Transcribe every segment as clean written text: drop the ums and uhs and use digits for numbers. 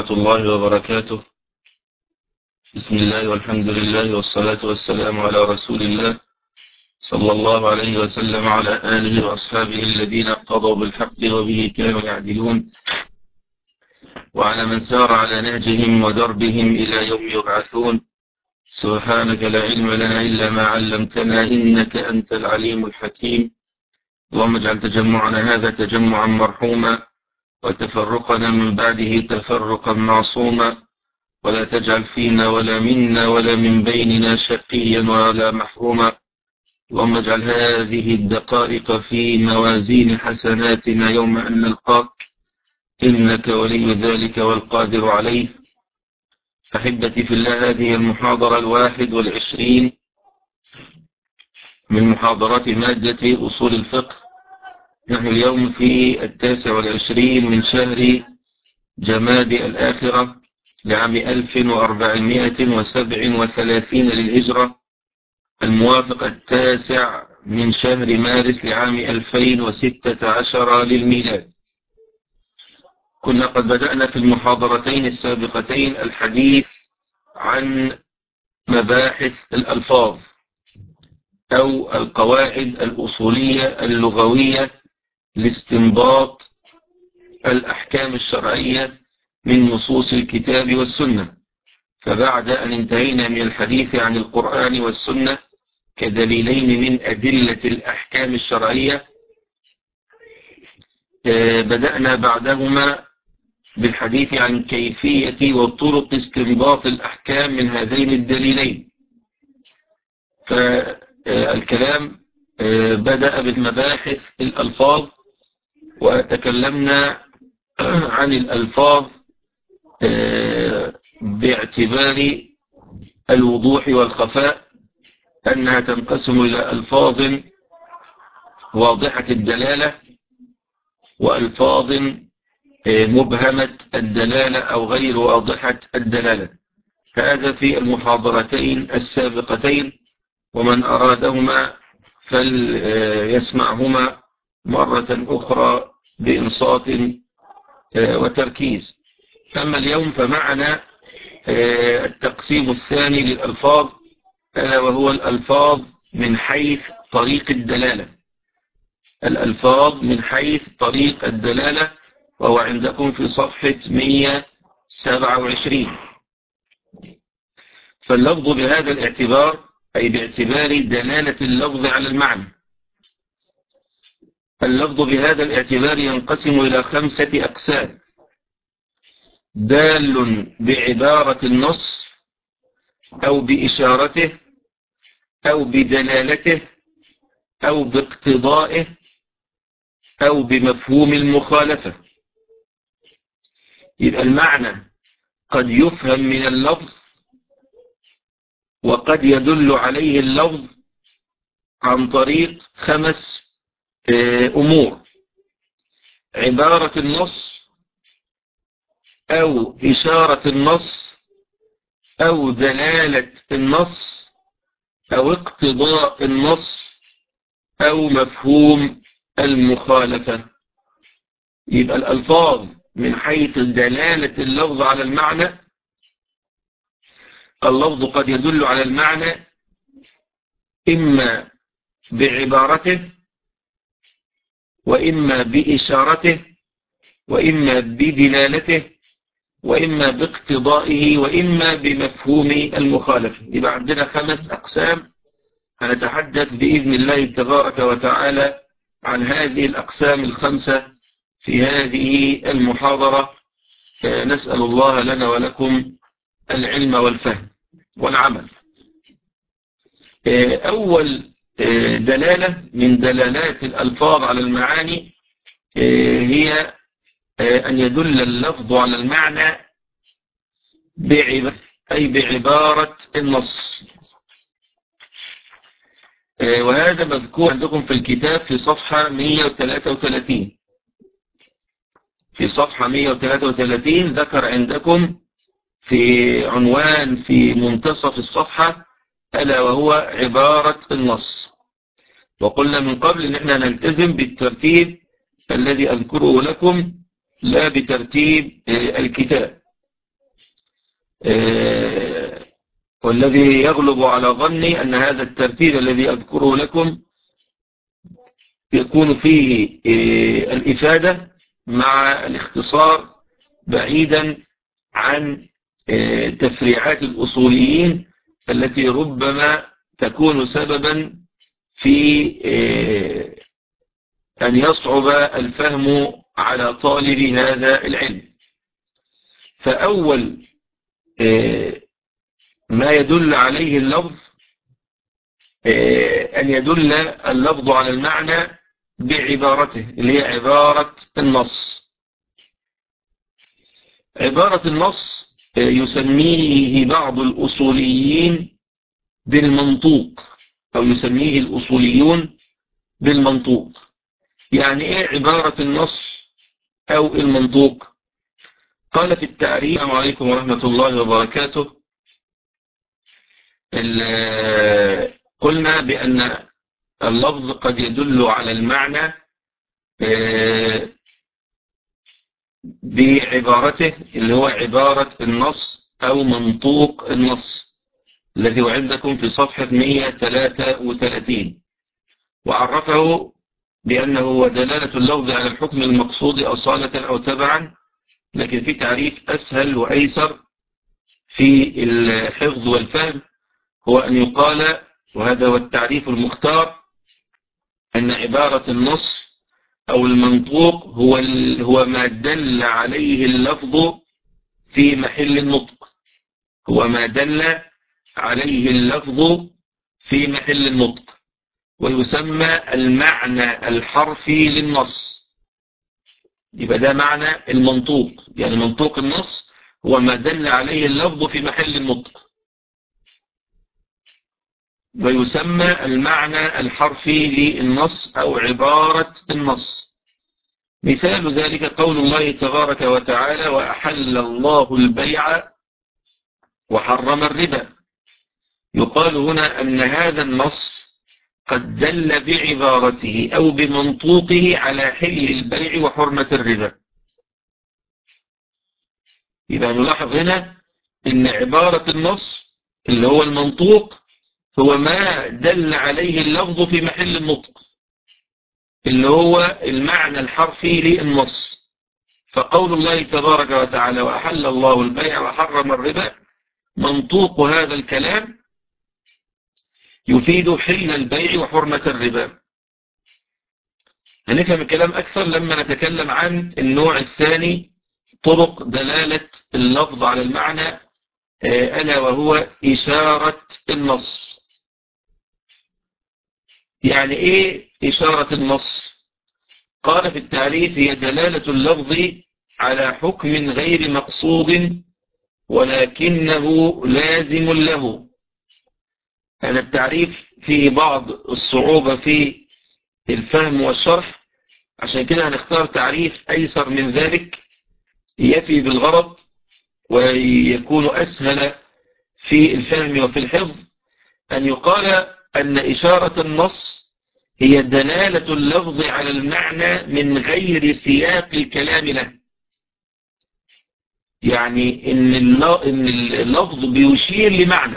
ورحمة الله وبركاته. بسم الله والحمد لله والصلاة والسلام على رسول الله صلى الله عليه وسلم على آله وأصحابه الذين اقتضوا بالحق وبه كانوا يعدلون، وعلى من سار على نهجهم ودربهم إلى يوم يبعثون. سبحانك لا علم لنا إلا ما علمتنا إنك أنت العليم الحكيم. اللهم اجعل تجمعنا هذا تجمعا مرحوما، وتفرقنا من بعده تفرقا معصوما، ولا تجعل فينا ولا منا ولا من بيننا شقيا ولا محروما. اللهم اجعل هذه الدقائق في موازين حسناتنا يوم أن نلقاك، إنك ولي ذلك والقادر عليه. أحبتي في الله، هذه المحاضرة 21 من محاضرات مادة أصول الفقه. نحن اليوم في 29 من شهر جماد الآخرة لعام 1437 للهجرة، الموافق 9 من شهر مارس لعام 2016 للميلاد. كنا قد بدأنا في المحاضرتين السابقتين الحديث عن مباحث الألفاظ أو القواعد الأصولية اللغوية لاستنباط الأحكام الشرعية من نصوص الكتاب والسنة. فبعد أن انتهينا من الحديث عن القرآن والسنة كدليلين من أدلة الأحكام الشرعية، بدأنا بعدهما بالحديث عن كيفية وطرق استنباط الأحكام من هذين الدليلين. فالكلام بدأ بالمباحث الألفاظ، وتكلمنا عن الألفاظ باعتبار الوضوح والخفاء، أنها تنقسم إلى ألفاظ واضحة الدلالة وألفاظ مبهمة الدلالة أو غير واضحة الدلالة. هذا في المحاضرتين السابقتين، ومن أرادهما فليسمعهما مرة أخرى بإنصات وتركيز. أما اليوم فمعنا التقسيم الثاني للألفاظ، ألا وهو الألفاظ من حيث طريق الدلالة. الألفاظ من حيث طريق الدلالة، وهو عندكم في صفحة 127. فاللفظ بهذا الاعتبار أي باعتبار دلالة اللفظ على المعنى، اللفظ بهذا الاعتبار ينقسم إلى 5 أقسام: دال بعبارة النص أو بإشارته أو بدلالته أو باقتضائه أو بمفهوم المخالفة. يبقى المعنى قد يفهم من اللفظ، وقد يدل عليه اللفظ عن طريق 5 أمور: عبارة النص أو إشارة النص أو دلالة النص أو اقتضاء النص أو مفهوم المخالفة. يبقى الألفاظ من حيث دلالة اللفظ على المعنى، اللفظ قد يدل على المعنى إما بعبارته وإما بإشارته وإما بدلالته وإما باقتضائه وإما بمفهوم المخالفة. يبقى عندنا 5 أقسام، هنتحدث بإذن الله تبارك وتعالى عن هذه الأقسام ال5 في هذه المحاضرة. نسأل الله لنا ولكم العلم والفهم والعمل. أول دلالة من دلالات الألفاظ على المعاني هي أن يدل اللفظ على المعنى أي بعبارة النص. وهذا مذكور عندكم في الكتاب في صفحة 133. في صفحة 133 ذكر عندكم في عنوان في منتصف الصفحة، ألا وهو عبارة النص. وقلنا من قبل أن احنا نلتزم بالترتيب الذي أذكره لكم لا بترتيب الكتاب. والذي يغلب على ظني أن هذا الترتيب الذي أذكره لكم يكون فيه الإفادة مع الاختصار بعيدا عن تفريعات الأصوليين التي ربما تكون سببا في أن يصعب الفهم على طالب هذا العلم. فأول ما يدل عليه اللفظ أن يدل اللفظ على المعنى بعبارته اللي هي عبارة النص. عبارة النص يسميه بعض الأصوليين بالمنطوق، أو يسميه الأصوليون بالمنطوق. يعني إيه عبارة النص أو المنطوق؟ قال في التعريف: السلام عليكم ورحمة الله وبركاته. قلنا بأن اللفظ قد يدل على المعنى بعبارته اللي هو عبارة النص أو منطوق النص الذي هو عندكم في صفحة 133، وعرفه بأنه هو دلالة اللفظ على الحكم المقصود أصالة أو تبعا. لكن في تعريف أسهل وأيسر في الحفظ والفهم، هو أن يقال، وهذا هو التعريف المختار، أن عبارة النص أو المنطوق هو ما دل عليه اللفظ في محل النطق. هو ما دل عليه اللفظ في محل النطق، ويسمى المعنى الحرفي للنص. يبقى ده معنى المنطوق، يعني منطوق النص هو ما دل عليه اللفظ في محل النطق، ويسمى المعنى الحرفي للنص أو عبارة النص. مثال ذلك قول الله تبارك وتعالى: وأحل الله البيع وحرم الربا. يقال هنا أن هذا النص قد دل بعبارته أو بمنطوقه على حل البيع وحرمة الربا. يبقى نلاحظ هنا أن عبارة النص اللي هو المنطوق هو ما دل عليه اللفظ في محل النطق، اللي هو المعنى الحرفي للنص. فقول الله تبارك وتعالى: وأحل الله البيع وحرم الربا، منطوق هذا الكلام يفيد حل البيع وحرمة الربا. هنفهم الكلام أكثر لما نتكلم عن النوع الثاني، طرق دلالة اللفظ على المعنى، ألا وهو إشارة النص. يعني إيه إشارة النص؟ قال في التعريف: هي دلالة اللفظ على حكم غير مقصود ولكنه لازم له. هذا التعريف فيه بعض الصعوبة في الفهم والشرح، عشان كده هنختار تعريف أيسر من ذلك يفي بالغرض ويكون أسهل في الفهم وفي الحفظ. أن يقال أن إشارة النص هي دلالة اللفظ على المعنى من غير سياق الكلام له. يعني إن اللفظ بيشير لمعنى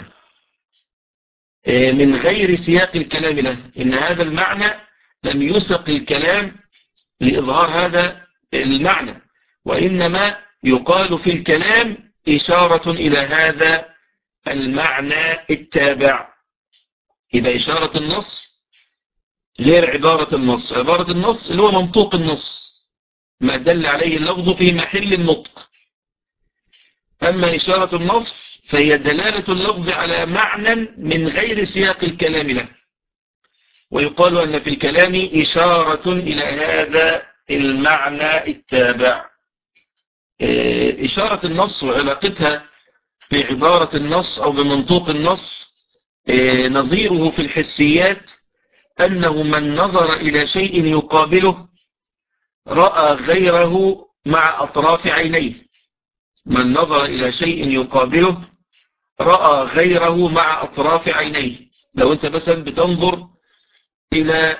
من غير سياق الكلام له، إن هذا المعنى لم يسق الكلام لإظهار هذا المعنى، وإنما يقال في الكلام إشارة إلى هذا المعنى التابع. يبقى إشارة النص غير عبارة النص. عبارة النص اللي هو منطوق النص، ما دل عليه اللفظ في محل النطق. أما إشارة النص فهي دلالة اللفظ على معنى من غير سياق الكلام له، ويقال أن في الكلام إشارة إلى هذا المعنى التابع. إشارة النص وعلاقتها بعبارة النص أو بمنطوق النص نظيره في الحسيات أنه من نظر إلى شيء يقابله رأى غيره مع أطراف عينيه. من نظر إلى شيء يقابله رأى غيره مع أطراف عينيه. لو أنت مثلا بتنظر إلى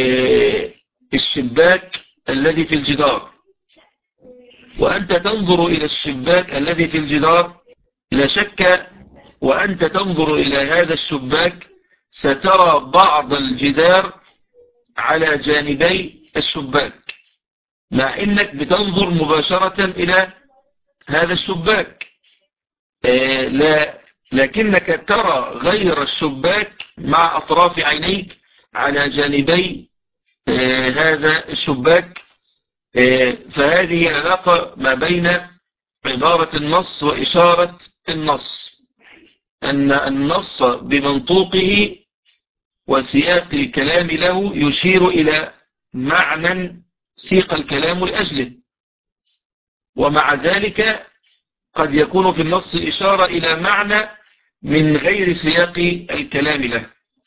الشباك الذي في الجدار، وأنت تنظر إلى الشباك الذي في الجدار، لا شك وأنت تنظر إلى هذا الشباك سترى بعض الجدار على جانبي الشباك، مع إنك بتنظر مباشرة إلى هذا الشباك، لكنك ترى غير الشباك مع أطراف عينيك على جانبي هذا الشباك. فهذه علاقة ما بين عبارة النص وإشارة النص، أن النص بمنطوقه وسياق الكلام له يشير إلى معنى سيق الكلام لأجله، ومع ذلك قد يكون في النص إشارة إلى معنى من غير سياق الكلام له.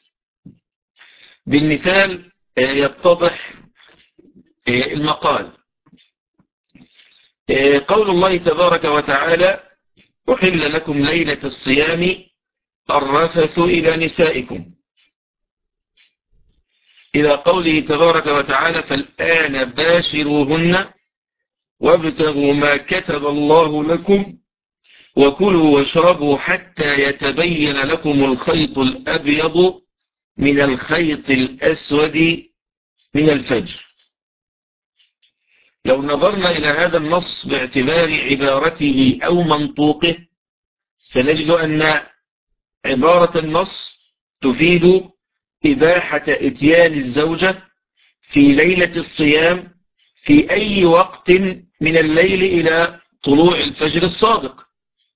بالمثال يتضح المقال. قول الله تبارك وتعالى: أحل لكم ليلة الصيام الرفث إلى نسائكم، إلى قوله تبارك وتعالى: فالآن باشروهن وابتغوا ما كتب الله لكم وكلوا واشربوا حتى يتبين لكم الخيط الأبيض من الخيط الأسود من الفجر. لو نظرنا إلى هذا النص باعتبار عبارته أو منطوقه سنجد أن عبارة النص تفيد إباحة إتيان الزوجة في ليلة الصيام في أي وقت من الليل إلى طلوع الفجر الصادق.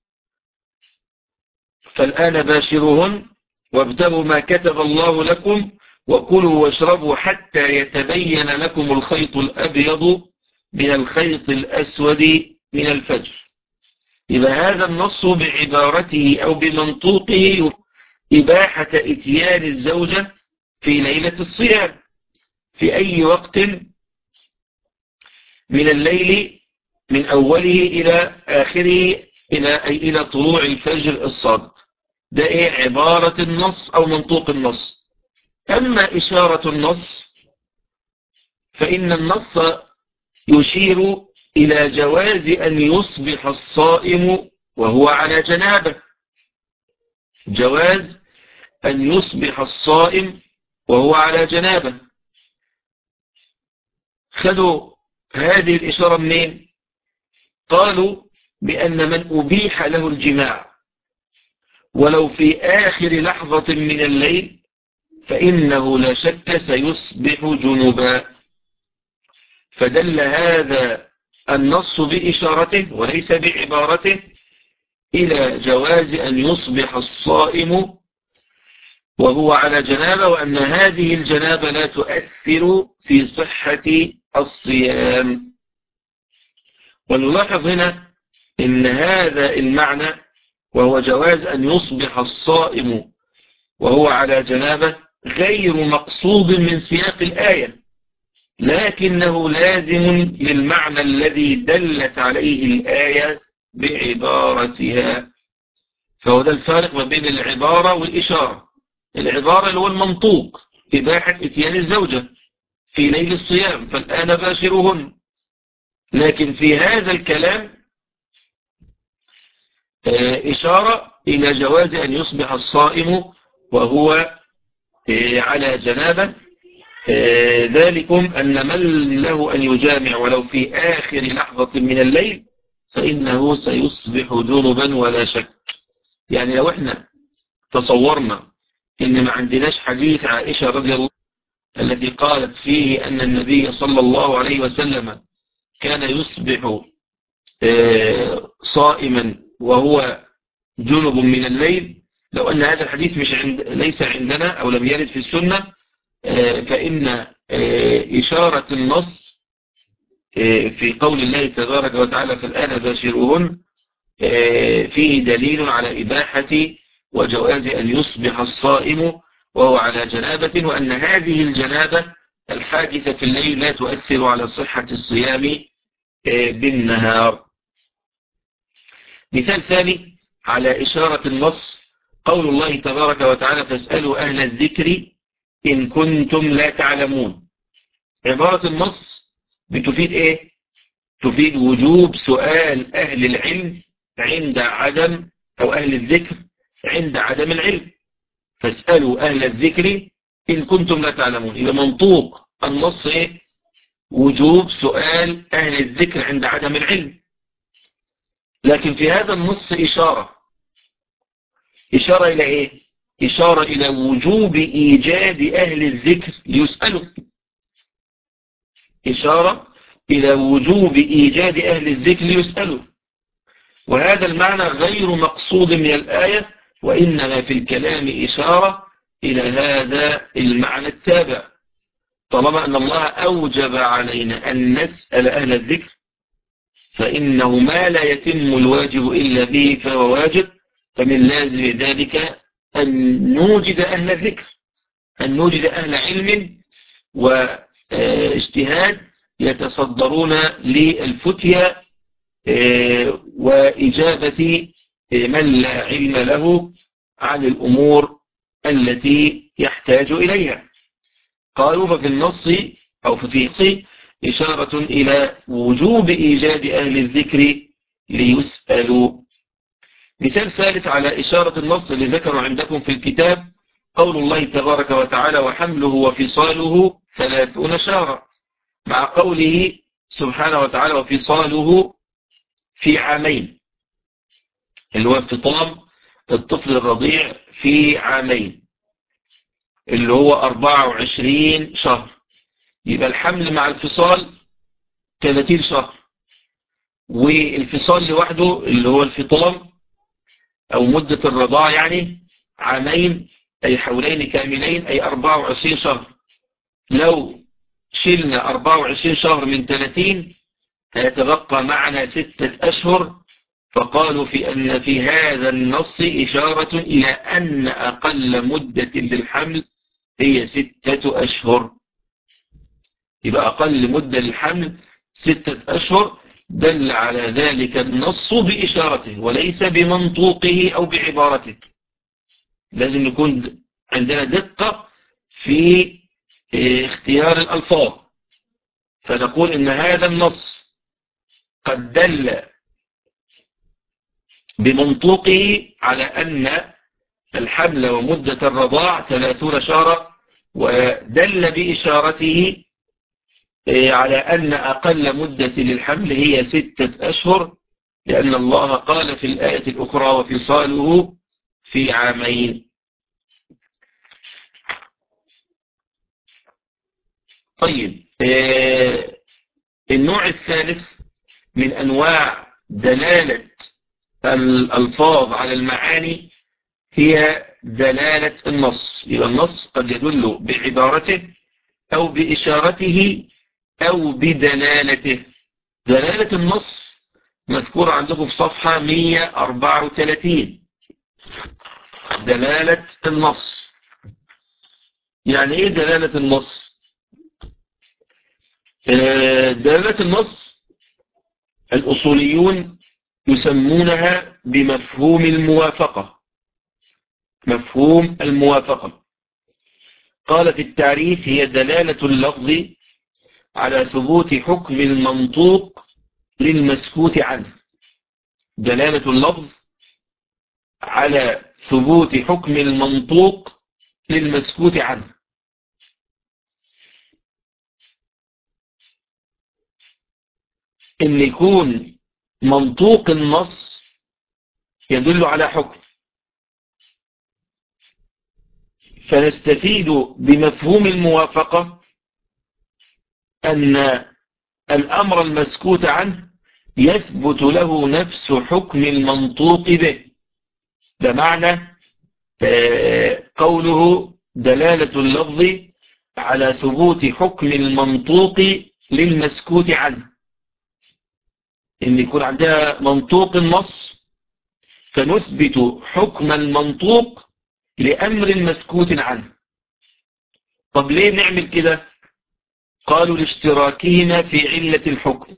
فالآن باشروهن وابتغوا ما كتب الله لكم وكلوا واشربوا حتى يتبين لكم الخيط الأبيض من الخيط الأسود من الفجر. إذا هذا النص بعبارته أو بمنطوقه إباحة إتيان الزوجة في ليلة الصيام في أي وقت من الليل من أوله إلى آخره إلى طلوع الفجر الصادق. ده عبارة النص أو منطوق النص. أما إشارة النص فإن النص يشير إلى جواز أن يصبح الصائم وهو على جنابه، جواز أن يصبح الصائم وهو على جنابه. خذوا هذه الإشارة منين؟ قالوا بأن من أبيح له الجماع ولو في آخر لحظة من الليل فإنه لا شك سيصبح جنبا. فدل هذا النص بإشارته وليس بعبارته إلى جواز أن يصبح الصائم وهو على جنابه، وأن هذه الجنابة لا تؤثر في صحة الصيام. ونلاحظ هنا إن هذا المعنى وهو جواز أن يصبح الصائم وهو على جنابه غير مقصود من سياق الآية، لكنه لازم للمعنى الذي دلت عليه الآية بعبارتها. فهو ده الفارق ما بين العبارة والإشارة. العبارة اللي هو المنطوق إباحة إتيان الزوجة في ليل الصيام فالآن باشروهن، لكن في هذا الكلام إشارة إلى جواز أن يصبح الصائم وهو على جنابه. ذلكم أن من له أن يجامع ولو في آخر لحظة من الليل فإنه سيصبح جنبا ولا شك. يعني لو احنا تصورنا إن ما عندناش حديث عائشة رضي الله التي قالت فيه أن النبي صلى الله عليه وسلم كان يصبح صائما وهو جنب من الليل، لو أن هذا الحديث ليس عندنا أو لم يرد في السنة فإن إشارة النص في قول الله تبارك وتعالى فالآن باشروهن فيه دليل على إباحة وجواز أن يصبح الصائم وهو على جنابة، وأن هذه الجنابة الحادثة في الليل لا تؤثر على صحة الصيام بالنهار. مثال ثاني على إشارة النص قول الله تبارك وتعالى فاسألوا أهل الذكر إن كنتم لا تعلمون. عبارة النص بتفيد إيه؟ تفيد وجوب سؤال أهل العلم عند عدم أو أهل الذكر عند عدم العلم، فاسألوا أهل الذكر إن كنتم لا تعلمون. إذا منطوق النص وجوب سؤال أهل الذكر عند عدم العلم. لكن في هذا النص إشارة إلى إيه؟ إشارة إلى وجوب إيجاد أهل الذكر ليسألوا، إشارة إلى وجوب إيجاد أهل الذكر ليسألوا. وهذا المعنى غير مقصود من الآية، وإنما في الكلام إشارة إلى هذا المعنى التابع. طالما أن الله أوجب علينا أن نسأل أهل الذكر، فإنه ما لا يتم الواجب إلا به فهو واجب، فمن لازم ذلك أن نوجد أهل الذكر، أن نوجد أهل علم واجتهاد يتصدرون للفتية وإجابة من لا علم له عن الأمور التي يحتاج إليها. قالوا ففي النص أو في النص إشارة إلى وجوب إيجاد أهل الذكر ليسألوا. مثال ثالث على إشارة النص اللي ذكروا عندكم في الكتاب قول الله تبارك وتعالى وحمله وفصاله 30 شهرا، مع قوله سبحانه وتعالى وفصاله في عامين، اللي هو فطام الطفل الرضيع في عامين اللي هو 24 شهر. يبقى الحمل مع الفصال 30 شهر، والفصال لوحده اللي هو الفطام أو مدة الرضاعة يعني عامين، أي حولين كاملين، أي 24 شهر. لو شلنا 24 شهر من 30 هيتبقى معنا 6 أشهر. فقالوا في أن في هذا النص إشارة إلى أن أقل مدة للحمل هي 6 أشهر. يبقى أقل مدة للحمل 6 أشهر، دل على ذلك النص بإشارته وليس بمنطوقه أو بعبارته. لازم يكون عندنا دقة في اختيار الألفاظ، فنقول إن هذا النص قد دل بمنطوقه على أن الحمل ومدة الرضاع 30 شهرا، ودل بإشارته على أن أقل مدة للحمل هي 6 أشهر، لأن الله قال في الآية الأخرى وفصاله في عامين. طيب، النوع الثالث من أنواع دلالة الألفاظ على المعاني هي دلالة النص. يبقى النص قد يدل بعبارته أو بإشارته أو بدلالته. دلالة النص مذكورة عندكم في صفحة 134. دلالة النص يعني إيه دلالة النص؟ دلالة النص الأصوليون يسمونها بمفهوم الموافقة. مفهوم الموافقة قال في التعريف هي دلالة اللفظ على ثبوت حكم المنطوق للمسكوت عنه. دلالة اللفظ على ثبوت حكم المنطوق للمسكوت عنه. إن يكون منطوق النص يدل على حكم، فنستفيد بمفهوم الموافقة أن الأمر المسكوت عنه يثبت له نفس حكم المنطوق به. ده معنى قوله دلالة اللفظ على ثبوت حكم المنطوق للمسكوت عنه. إن يكون عندها منطوق النص فنثبت حكم المنطوق لأمر مسكوت عنه. طب ليه نعمل كده؟ قالوا لاشتراكهما في علة الحكم.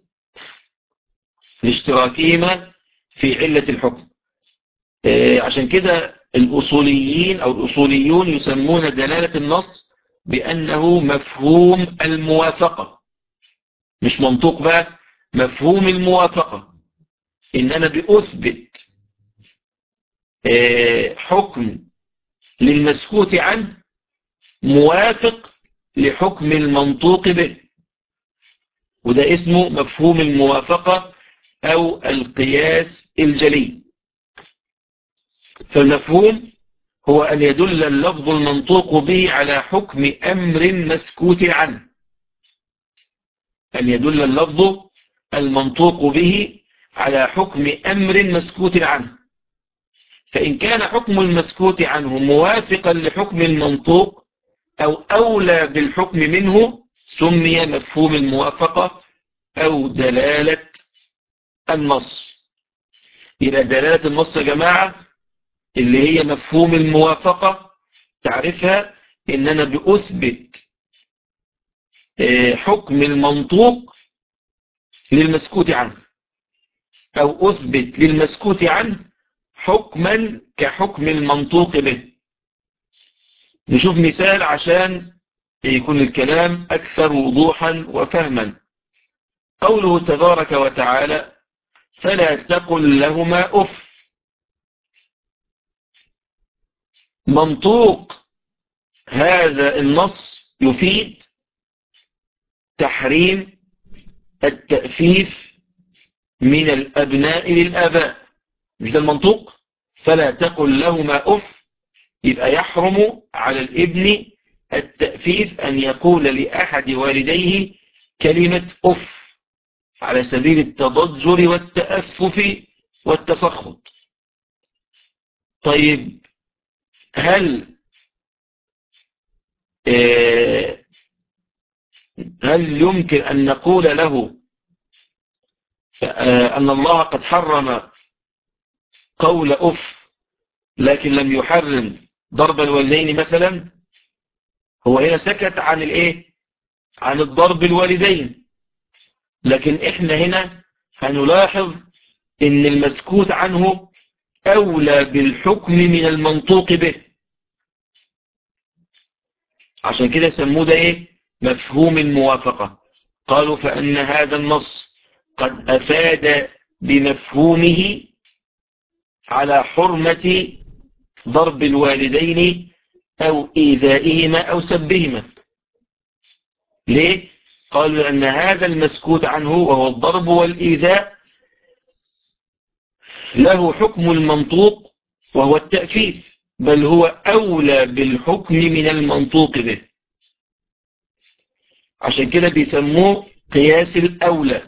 لاشتراكهما في علة الحكم. عشان كده الأصوليين أو الأصوليون يسمون دلالة النص بأنه مفهوم الموافقة، مش منطوق بقى، مفهوم الموافقة. إن أنا بأثبت حكم للمسكوت عنه موافق لحكم المنطوق به، وده اسمه مفهوم الموافقة أو القياس الجلي. فالمفهوم هو أن يدل اللفظ المنطوق به على حكم أمر مسكوت عنه، أن يدل اللفظ المنطوق به على حكم أمر مسكوت عنه، فإن كان حكم المسكوت عنه موافقا لحكم المنطوق أو أولى بالحكم منه سمي مفهوم الموافقة أو دلالة النص. يبقى دلالة النص يا جماعة اللي هي مفهوم الموافقة، تعرفها إن أنا بأثبت حكم المنطوق للمسكوت عنه، أو أثبت للمسكوت عنه حكما كحكم المنطوق به. نشوف مثال عشان يكون الكلام أكثر وضوحا وفهما. قوله تبارك وتعالى فلا تقل لهما أف. منطوق هذا النص يفيد تحريم التأفيف من الأبناء للآباء، مش ده المنطوق؟ فلا تقل لهما أف، يبقى يحرم على الابن التأفيف أن يقول لأحد والديه كلمة أف على سبيل التضجر والتأفف والتسخط. طيب هل يمكن أن نقول له أن الله قد حرم قول أف لكن لم يحرم ضرب الوالدين مثلا؟ هو هنا سكت عن الايه؟ عن الضرب الوالدين، لكن احنا هنا هنلاحظ ان المسكوت عنه اولى بالحكم من المنطوق به، عشان كده سموه ده ايه؟ مفهوم الموافقة. قالوا فان هذا النص قد افاد بمفهومه على حرمة ضرب الوالدين أو إيذائهما أو سبهما. ليه؟ قالوا لأن هذا المسكوت عنه وهو الضرب والإيذاء له حكم المنطوق وهو التأفيف، بل هو أولى بالحكم من المنطوق به، عشان كده بيسموه قياس الأولى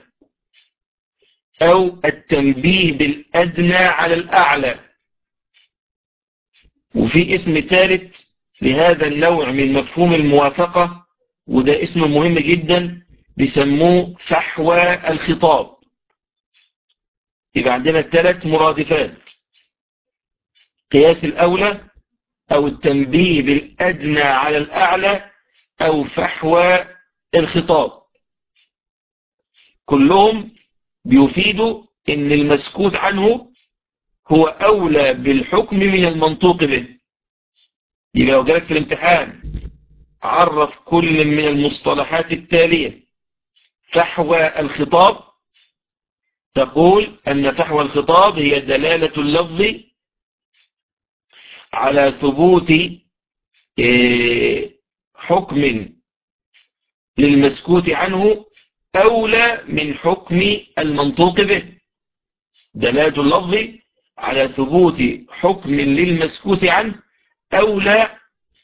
أو التنبيه بالأدنى على الأعلى. وفي اسم ثالث لهذا النوع من مفهوم الموافقة، وده اسم مهم جدا، بيسموه فحوى الخطاب. يبقى عندنا 3 مرادفات: قياس الأولى أو التنبيه بالأدنى على الأعلى أو فحوى الخطاب. كلهم بيفيدوا إن المسكوت عنه هو أولى بالحكم من المنطوق به. يبقى لو جالك في الامتحان عرف كل من المصطلحات التالية فحوى الخطاب، تقول أن فحوى الخطاب هي دلالة اللفظ على ثبوت حكم للمسكوت عنه أولى من حكم المنطوق به. دلالة اللفظ على ثبوت حكم للمسكوت عنه أولى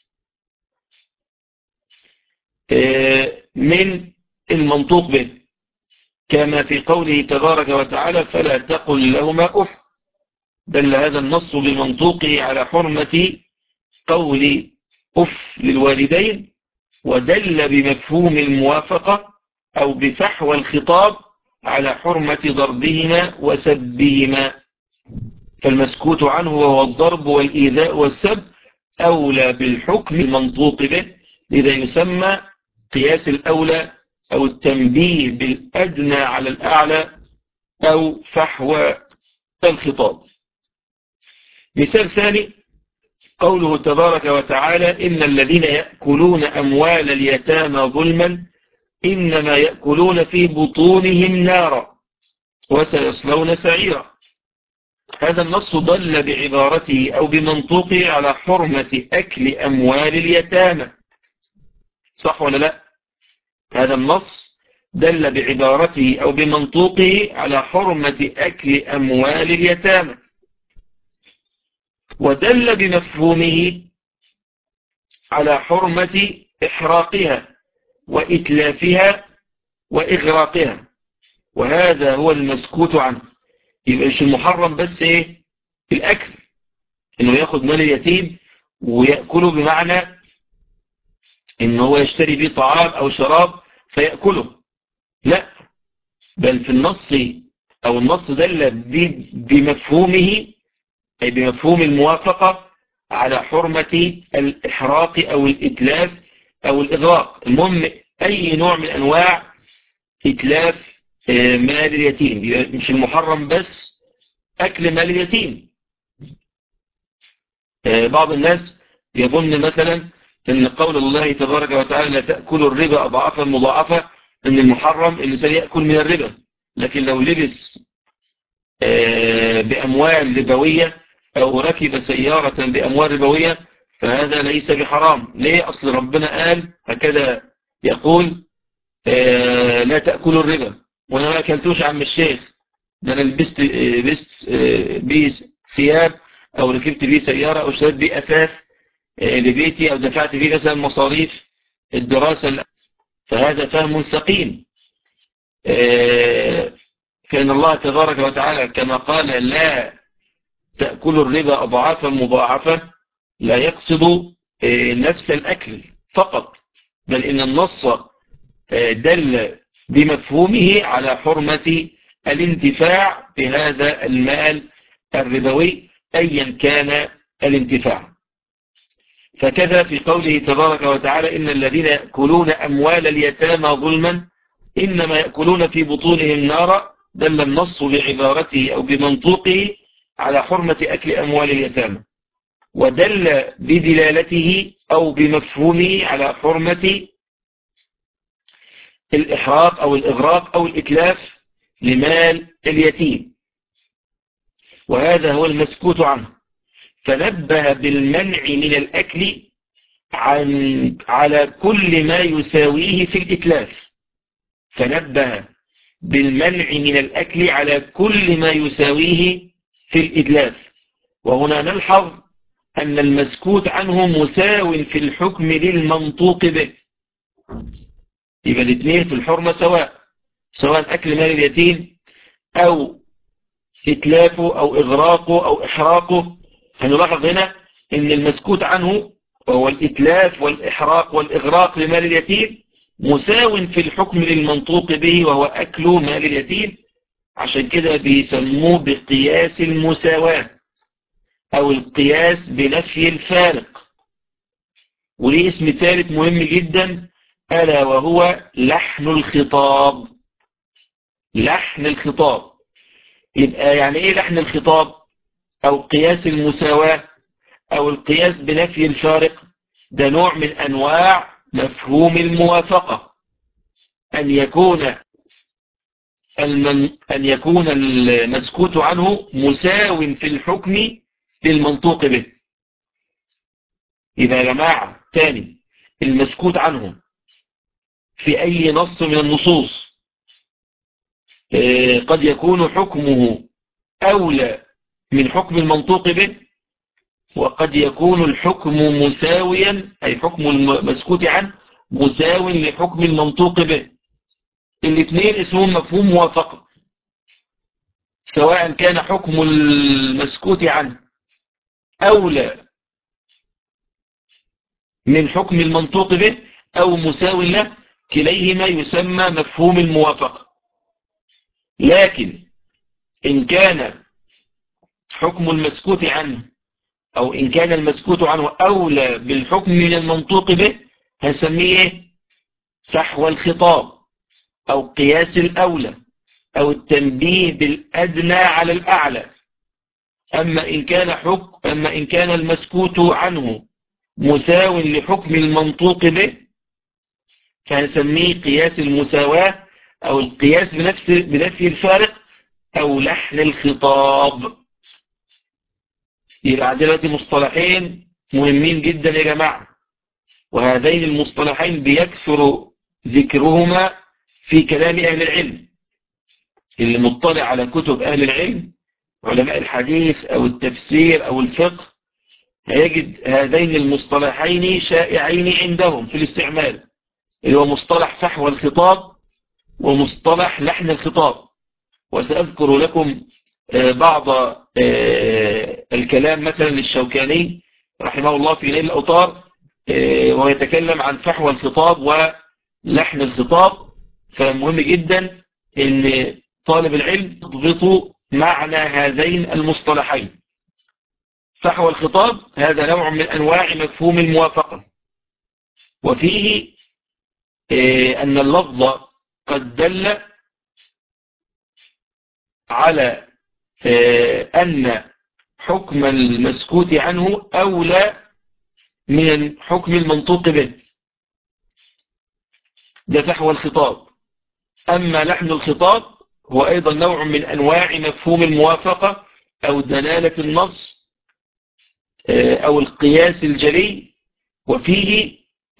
من المنطوق به، كما في قوله تبارك وتعالى فلا تقل لهما أف. دل هذا النص بمنطوقه على حرمة قول أف للوالدين، ودل بمفهوم الموافقة أو بفحوى الخطاب على حرمة ضربهما وسبهما. فالمسكوت عنه وهو الضرب والإيذاء والسب أولى بالحكم المنطوق به، لذا يسمى قياس الأولى أو التنبيه بالأدنى على الأعلى أو فحوى الخطاب. مثال ثاني قوله تبارك وتعالى إن الذين يأكلون أموال اليتامى ظلما إنما يأكلون في بطونهم نارا وسيصلون سعيرا. هذا النص دل بعبارته أو بمنطوقه على حرمة أكل أموال اليتامى. صح ولا لا؟ هذا النص دل بعبارته أو بمنطوقه على حرمة أكل أموال اليتامى، ودل بمفهومه على حرمة إحراقها وإتلافها وإغراقها، وهذا هو المسكوت عنه. يبقى مش المحرم بس إيه؟ الأكل، إنه يأخذ مال اليتيم ويأكله، بمعنى إنه هو يشتري به طعام أو شراب فيأكله، لا، بل في النص أو النص دل بمفهومه، أي بمفهوم الموافقة، على حرمة الإحراق أو الإتلاف أو الإغراق. المهم أي نوع من أنواع إتلاف مال اليتيم. مش المحرم بس أكل مال اليتيم. بعض الناس يظن مثلا أن قول الله تبارك وتعالى لا تأكلوا الربا أضعافا مضاعفة، أن المحرم الإنسان يأكل من الربا، لكن لو لبس بأموال ربوية أو ركب سيارة بأموال ربوية فهذا ليس بحرام. ليه؟ أصل ربنا قال هكذا، يقول لا تأكلوا الربا. وأنا ما أكلتوش عم الشيخ، ده أنا لبست بيه ثياب أو ركبت بيه سيارة أو اشتريت بيه أثاث لبيتي أو دفعت بيه مثلا مصاريف الدراسة، فهذا فهم سقيم. كان الله تبارك وتعالى كما قال لا تأكلوا الربا أضعافا مضاعفة لا يقصد نفس الأكل فقط، بل إن النص دل بمفهومه على حرمة الانتفاع بهذا المال الربوي أيا كان الانتفاع. فكذا في قوله تبارك وتعالى إن الذين يأكلون أموال اليتامى ظلما إنما يأكلون في بطونهم نارا، دل النص بعبارته أو بمنطوقه على حرمة أكل أموال اليتامى، ودل بدلالته أو بمفهومه على حرمة الإحراق أو الإغراق أو الإتلاف لمال اليتيم، وهذا هو المسكوت عنه. فنبه بالمنع من الأكل على كل ما يساويه في الإتلاف، فنبه بالمنع من الأكل على كل ما يساويه في الإتلاف. وهنا نلحظ أن المسكوت عنه مساو في الحكم للمنطوق به. يبقى الاثنين في الحرمة سواء أكل مال اليتيم أو إتلافه أو إغراقه أو إحراقه. هنلاحظ هنا أن المسكوت عنه وهو الإتلاف والإحراق والإغراق لمال اليتيم مساو في الحكم للمنطوق به وهو أكل مال اليتيم. عشان كده بيسموه بقياس المساواة أو القياس بنفي الفارق. وليه اسم ثالث مهم جدا، ألا وهو لحن الخطاب. لحن الخطاب. يبقى يعني إيه لحن الخطاب أو قياس المساواة أو القياس بنفي الفارق؟ ده نوع من أنواع مفهوم الموافقة، أن يكون المسكوت عنه مساو في الحكم للمنطوق به. يبقى يا جماعة تاني، المسكوت عنه في أي نص من النصوص قد يكون حكمه أولى من حكم المنطوق به، وقد يكون الحكم مساويا، أي حكم المسكوت عنه مساو لحكم المنطوق به. الاثنين اسمهم مفهوم موافقة، سواء كان حكم المسكوت عنه أولى من حكم المنطوق به أو مساو له، كليهما يسمى مفهوم الموافقة. لكن إن كان حكم المسكوت عنه أو إن كان المسكوت عنه أولى بالحكم من المنطوق به هنسميه فحوى الخطاب أو قياس الأولى أو التنبيه بالأدنى على الأعلى. أما إن كان المسكوت عنه مساو لحكم المنطوق به فهنسميه قياس المساواة أو القياس بنفي الفارق أو لحن الخطاب. يبقى عندنا دلوقتي مصطلحين مهمين جدا يا جماعة، وهذين المصطلحين بيكثر ذكرهما في كلام أهل العلم. اللي مطلع على كتب أهل العلم علماء الحديث أو التفسير أو الفقه هيجد هذين المصطلحين شائعين عندهم في الاستعمال، اللي هو مصطلح فحوى الخطاب ومصطلح لحن الخطاب. وسأذكر لكم بعض الكلام مثلا للشوكاني رحمه الله في نيل الأوطار، وهو يتكلم عن فحوى الخطاب ولحن الخطاب. فمهم جدا ان طالب العلم يضبط معنى هذين المصطلحين. فحوى الخطاب هذا نوع من أنواع مفهوم الموافقة، وفيه أن اللفظ قد دل على أن حكم المسكوت عنه أولى من حكم المنطوق به. ده فحوى الخطاب. أما لحن الخطاب هو أيضا نوع من أنواع مفهوم الموافقة أو دلالة النص أو القياس الجلي، وفيه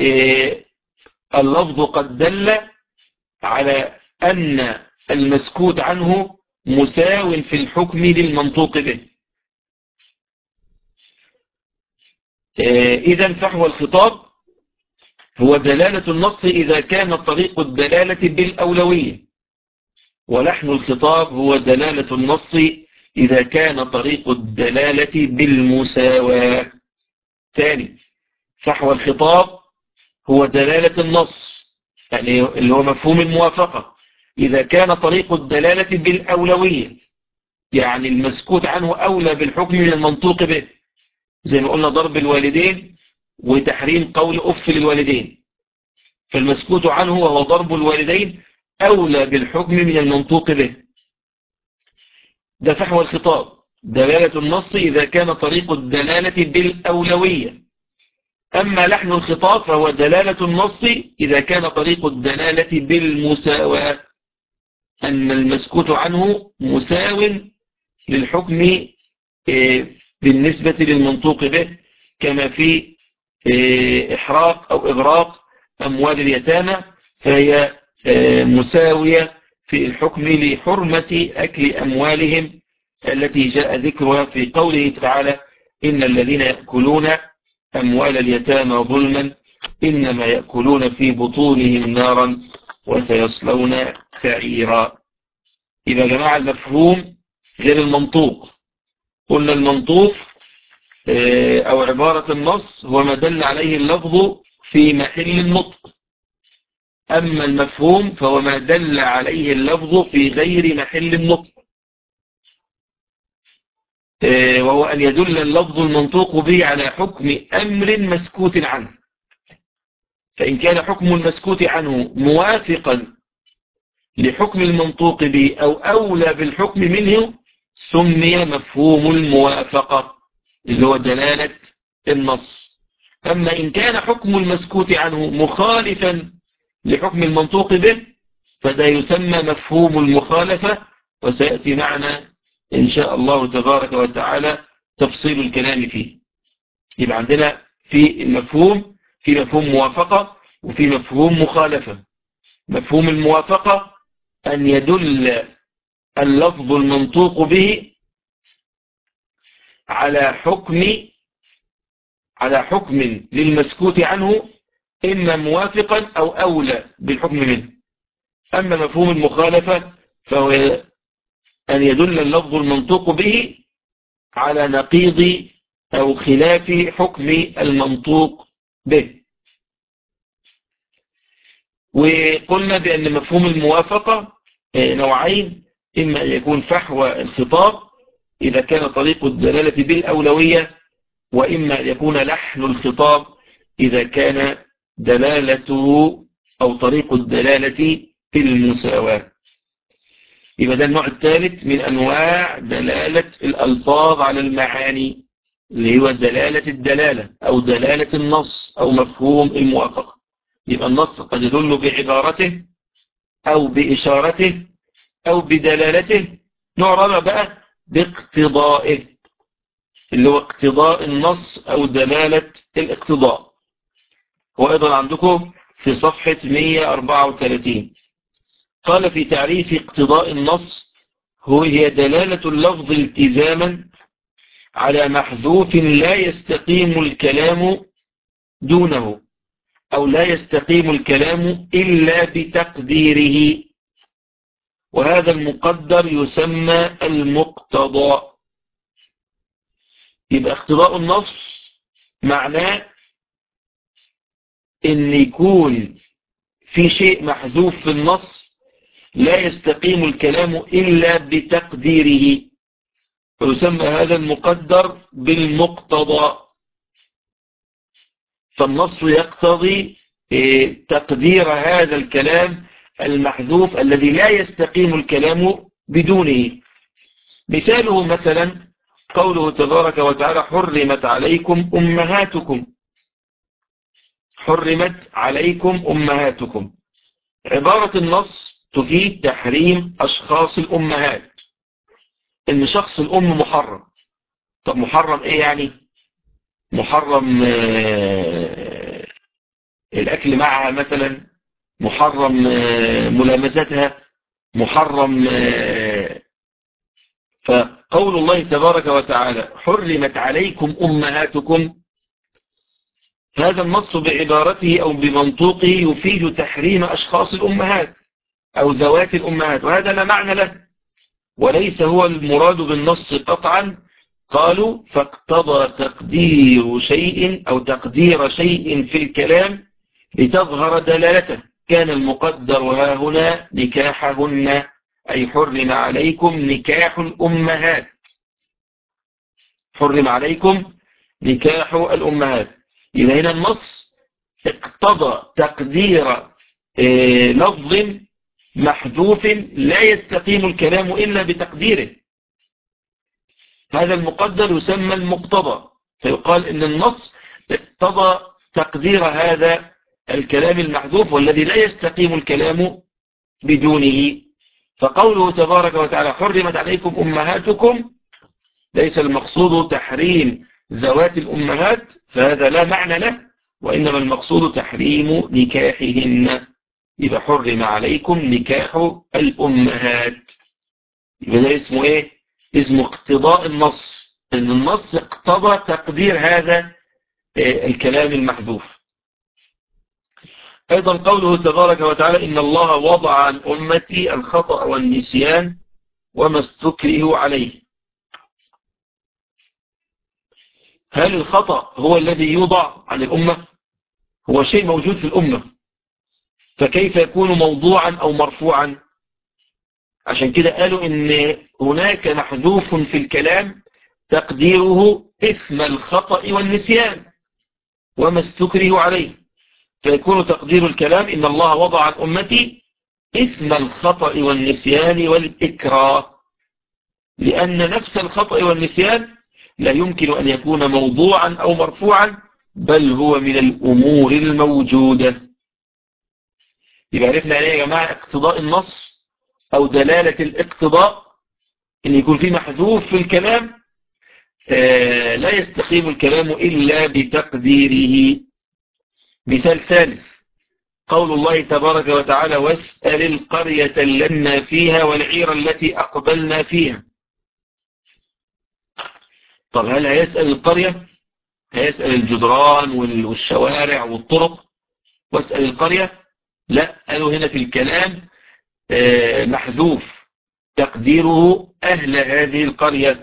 اللفظ قد دل على أن المسكوت عنه مساو في الحكم للمنطوق به. إذن فحوى الخطاب هو دلالة النص إذا كان طريق الدلالة بالأولوية، ولحن الخطاب هو دلالة النص إذا كان طريق الدلالة بالمساواة. ثاني، فحوى الخطاب هو دلالة النص، يعني اللي هو مفهوم الموافقة، إذا كان طريق الدلالة بالأولوية، يعني المسكوت عنه أولى بالحكم من المنطوق به، زي ما قلنا ضرب الوالدين وتحريم قول أف للوالدين، فالمسكوت عنه وهو ضرب الوالدين أولى بالحكم من المنطوق به. ده فحوى الخطاب، دلالة النص إذا كان طريق الدلالة بالأولوية. أما لحن الخطاب فهو دلالة النص إذا كان طريق الدلالة بالمساواة، أن المسكوت عنه مساو للحكم بالنسبة للمنطوق به، كما في إحراق أو إغراق أموال اليتامى، فهي مساوية في الحكم لحرمة أكل أموالهم التي جاء ذكرها في قوله تعالى: إن الذين يأكلون أموال اليتامى ظلما إنما يأكلون في بطونهم نارا وسيصلون سعيرا. يبقى يا جماعة المفهوم غير المنطوق. قلنا المنطوق أو عبارة النص هو ما دل عليه اللفظ في محل النطق، أما المفهوم فهو ما دل عليه اللفظ في غير محل النطق، وهو أن يدل اللفظ المنطوق به على حكم أمر مسكوت عنه، فإن كان حكم المسكوت عنه موافقا لحكم المنطوق به أو أولى بالحكم منه سمي مفهوم الموافقة، اللي هو دلالة النص. أما إن كان حكم المسكوت عنه مخالفا لحكم المنطوق به فده يسمى مفهوم المخالفة، وسيأتي معنا إن شاء الله تبارك وتعالى تفصيل الكلام فيه. يبقى عندنا في المفهوم في مفهوم موافقة وفي مفهوم مخالفة. مفهوم الموافقة أن يدل اللفظ المنطوق به على حكم للمسكوت عنه إما موافقا أو أولى بالحكم منه. أما مفهوم المخالفة فهو أن يدل اللفظ المنطوق به على نقيض أو خلاف حكم المنطوق به. وقلنا بأن مفهوم الموافقة نوعين: إما أن يكون فحوى الخطاب إذا كان طريق الدلالة بالأولوية، وإما أن يكون لحن الخطاب إذا كان دلالته أو طريق الدلالة بالمساواة. يبقى ده النوع الثالث من أنواع دلالة الألفاظ على المعاني، اللي هو دلالة الدلالة أو دلالة النص أو مفهوم الموافقة. يبقى النص قد يدل بعبارته أو بإشارته أو بدلالته. نوع رابع بقى باقتضائه، اللي هو اقتضاء النص أو دلالة الاقتضاء. وأيضا عندكم في صفحة 134 قال في تعريف اقتضاء النص: هي دلالة اللفظ التزاما على محذوف لا يستقيم الكلام دونه، أو لا يستقيم الكلام إلا بتقديره، وهذا المقدر يسمى المقتضى. يبقى اقتضاء النص معناه ان يكون في شيء محذوف في النص لا يستقيم الكلام إلا بتقديره، ويسمى هذا المقدر بالمقتضى. فالنص يقتضي تقدير هذا الكلام المحذوف الذي لا يستقيم الكلام بدونه. مثاله مثلا قوله تبارك وتعالى: حرمت عليكم أمهاتكم. حرمت عليكم أمهاتكم، عبارة النص تفيد تحريم أشخاص الأمهات، إن شخص الأم محرم. طب محرم إيه يعني؟ محرم الأكل معها مثلا، محرم ملامستها، محرم. فقول الله تبارك وتعالى: حرمت عليكم أمهاتكم، هذا النص بعبارته أو بمنطوقه يفيد تحريم أشخاص الأمهات أو ذوات الأمهات، وهذا لا معنى له وليس هو المراد بالنص قطعا. قالوا: فاقتضى تقدير شيء أو تقدير شيء في الكلام لتظهر دلالته، كان المقدر ها هنا نكاحهن، أي حرم عليكم نكاح الأمهات. حرم عليكم نكاح الأمهات. إذا هنا النص اقتضى تقدير لفظ محذوف لا يستقيم الكلام إلا بتقديره، هذا المقدر يسمى المقتضى. فيقال إن النص اقتضى تقدير هذا الكلام المحذوف والذي لا يستقيم الكلام بدونه. فقوله تبارك وتعالى: حرمت عليكم أمهاتكم، ليس المقصود تحريم ذوات الأمهات، فهذا لا معنى له، وإنما المقصود تحريم نكاحهن. يبقى حرم عليكم نكاح الأمهات، يبقى ده اسمه إيه؟ اسمه اقتضاء النص، إن النص اقتضى تقدير هذا الكلام المحذوف. أيضا قوله تبارك وتعالى: إن الله وضع عن أمتي الخطأ والنسيان وما استكرهوا عليه. هل الخطأ هو الذي يوضع عن الأمة؟ هو شيء موجود في الأمة، فكيف يكون موضوعا أو مرفوعا؟ عشان كده قالوا إن هناك محذوف في الكلام تقديره اسم الخطأ والنسيان وما استكرهوا عليه، فيكون تقدير الكلام: إن الله وضع عن أمتي اسم الخطأ والنسيان والإكراه، لأن نفس الخطأ والنسيان لا يمكن أن يكون موضوعا أو مرفوعا، بل هو من الأمور الموجودة. يبقى عرفنا عليه يا جماعة اقتضاء النص أو دلالة الاقتضاء، إن يكون في محذوف في الكلام لا يستقيم الكلام إلا بتقديره. مثال ثالث قول الله تبارك وتعالى: واسأل القرية لنا فيها والعير التي أقبلنا فيها. طب هل هيسأل القرية؟ هيسأل الجدران والشوارع والطرق واسأل القرية؟ لا، قالوا هنا في الكلام محذوف تقديره أهل هذه القرية.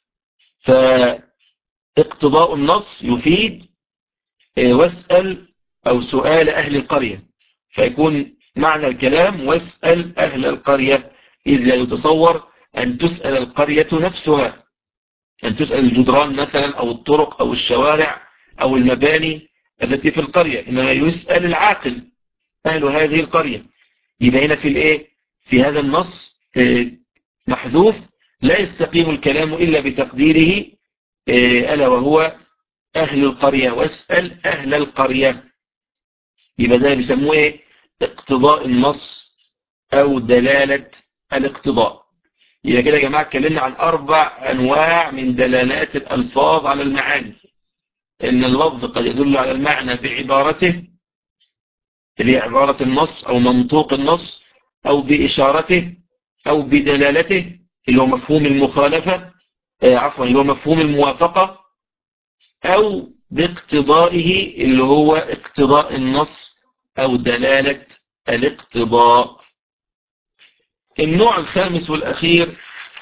فاقتضاء النص يفيد واسأل أو سؤال أهل القرية، فيكون معنى الكلام واسأل أهل القرية، إذ لا يتصور أن تسأل القرية نفسها، أن تسأل الجدران مثلا أو الطرق أو الشوارع أو المباني التي في القرية، إنما يسأل العاقل أهل هذه القرية. يبقى هنا في الإيه؟ في هذا النص محذوف لا يستقيم الكلام إلا بتقديره، ألا وهو أهل القرية، واسأل أهل القرية. يبقى ده بيسموه إيه؟ اقتضاء النص أو دلالة الاقتضاء. يبقى كده يا جماعة اتكلمنا عن 4 أنواع من دلالات الألفاظ على المعاني. إن اللفظ قد يدل على المعنى بعبارته اللي هي عبارة النص أو منطوق النص، أو بإشارته، أو بدلالته اللي هو مفهوم المخالفة، اللي هو مفهوم الموافقة، أو باقتضائه اللي هو اقتضاء النص أو دلالة الاقتضاء. النوع الخامس والأخير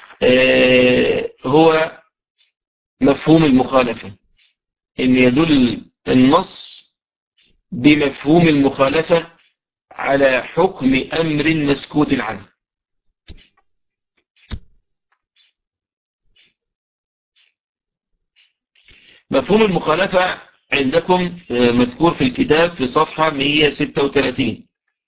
هو مفهوم المخالفة، إن يدل النص بمفهوم المخالفة على حكم أمر مسكوت عنه. مفهوم المخالفة عندكم مذكور في الكتاب في صفحة 136.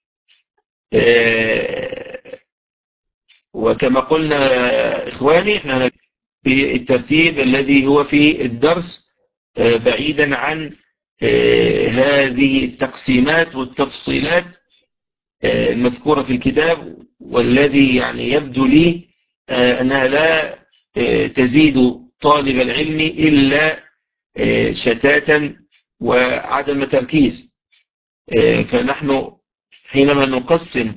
وكما قلنا إخواني احنا في الترتيب الذي هو في الدرس بعيدا عن هذه التقسيمات والتفصيلات المذكورة في الكتاب، والذي يعني يبدو لي أنها لا تزيد طالب العلم إلا شتاتا وعدم تركيز. فنحن حينما نقسم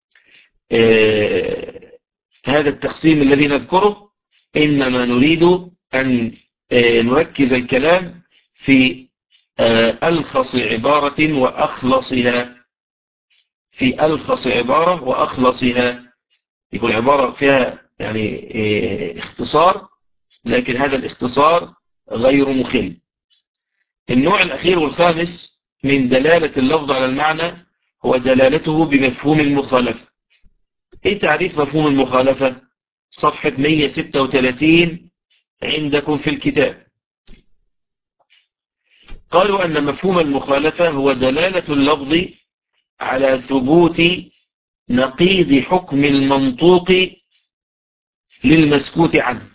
هذا التقسيم الذي نذكره إنما نريد أن نركز الكلام في ألخص عبارة وأخلصها، في ألخص عبارة وأخلصها. يكون عبارة فيها يعني اختصار، لكن هذا الاختصار غير مخل. النوع الأخير والخامس من دلالة اللفظ على المعنى هو دلالته بمفهوم المخالفة. ايه تعريف مفهوم المخالفة؟ صفحة 136 عندكم في الكتاب. قالوا أن مفهوم المخالفة هو دلالة اللفظ على ثبوت نقيض حكم المنطوق للمسكوت عنه.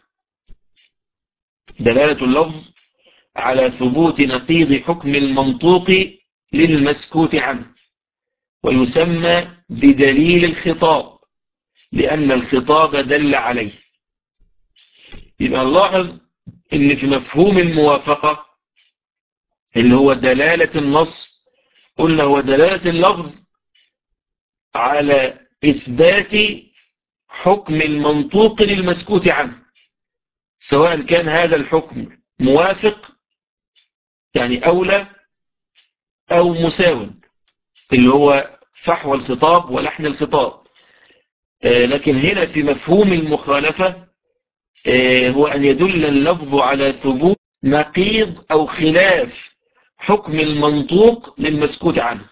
دلالة اللفظ على ثبوت نقيض حكم المنطوق للمسكوت عنه، ويسمى بدليل الخطاب لأن الخطاب دل عليه. يبقى نلاحظ ان في مفهوم الموافقة اللي هو دلالة النص، قلنا هو دلالة اللفظ على إثبات حكم المنطوق للمسكوت عنه، سواء كان هذا الحكم موافق يعني أولى أو مساو، اللي هو فحوى الخطاب ولحن الخطاب. لكن هنا في مفهوم المخالفة هو أن يدل اللفظ على ثبوت نقيض أو خلاف حكم المنطوق للمسكوت عنه،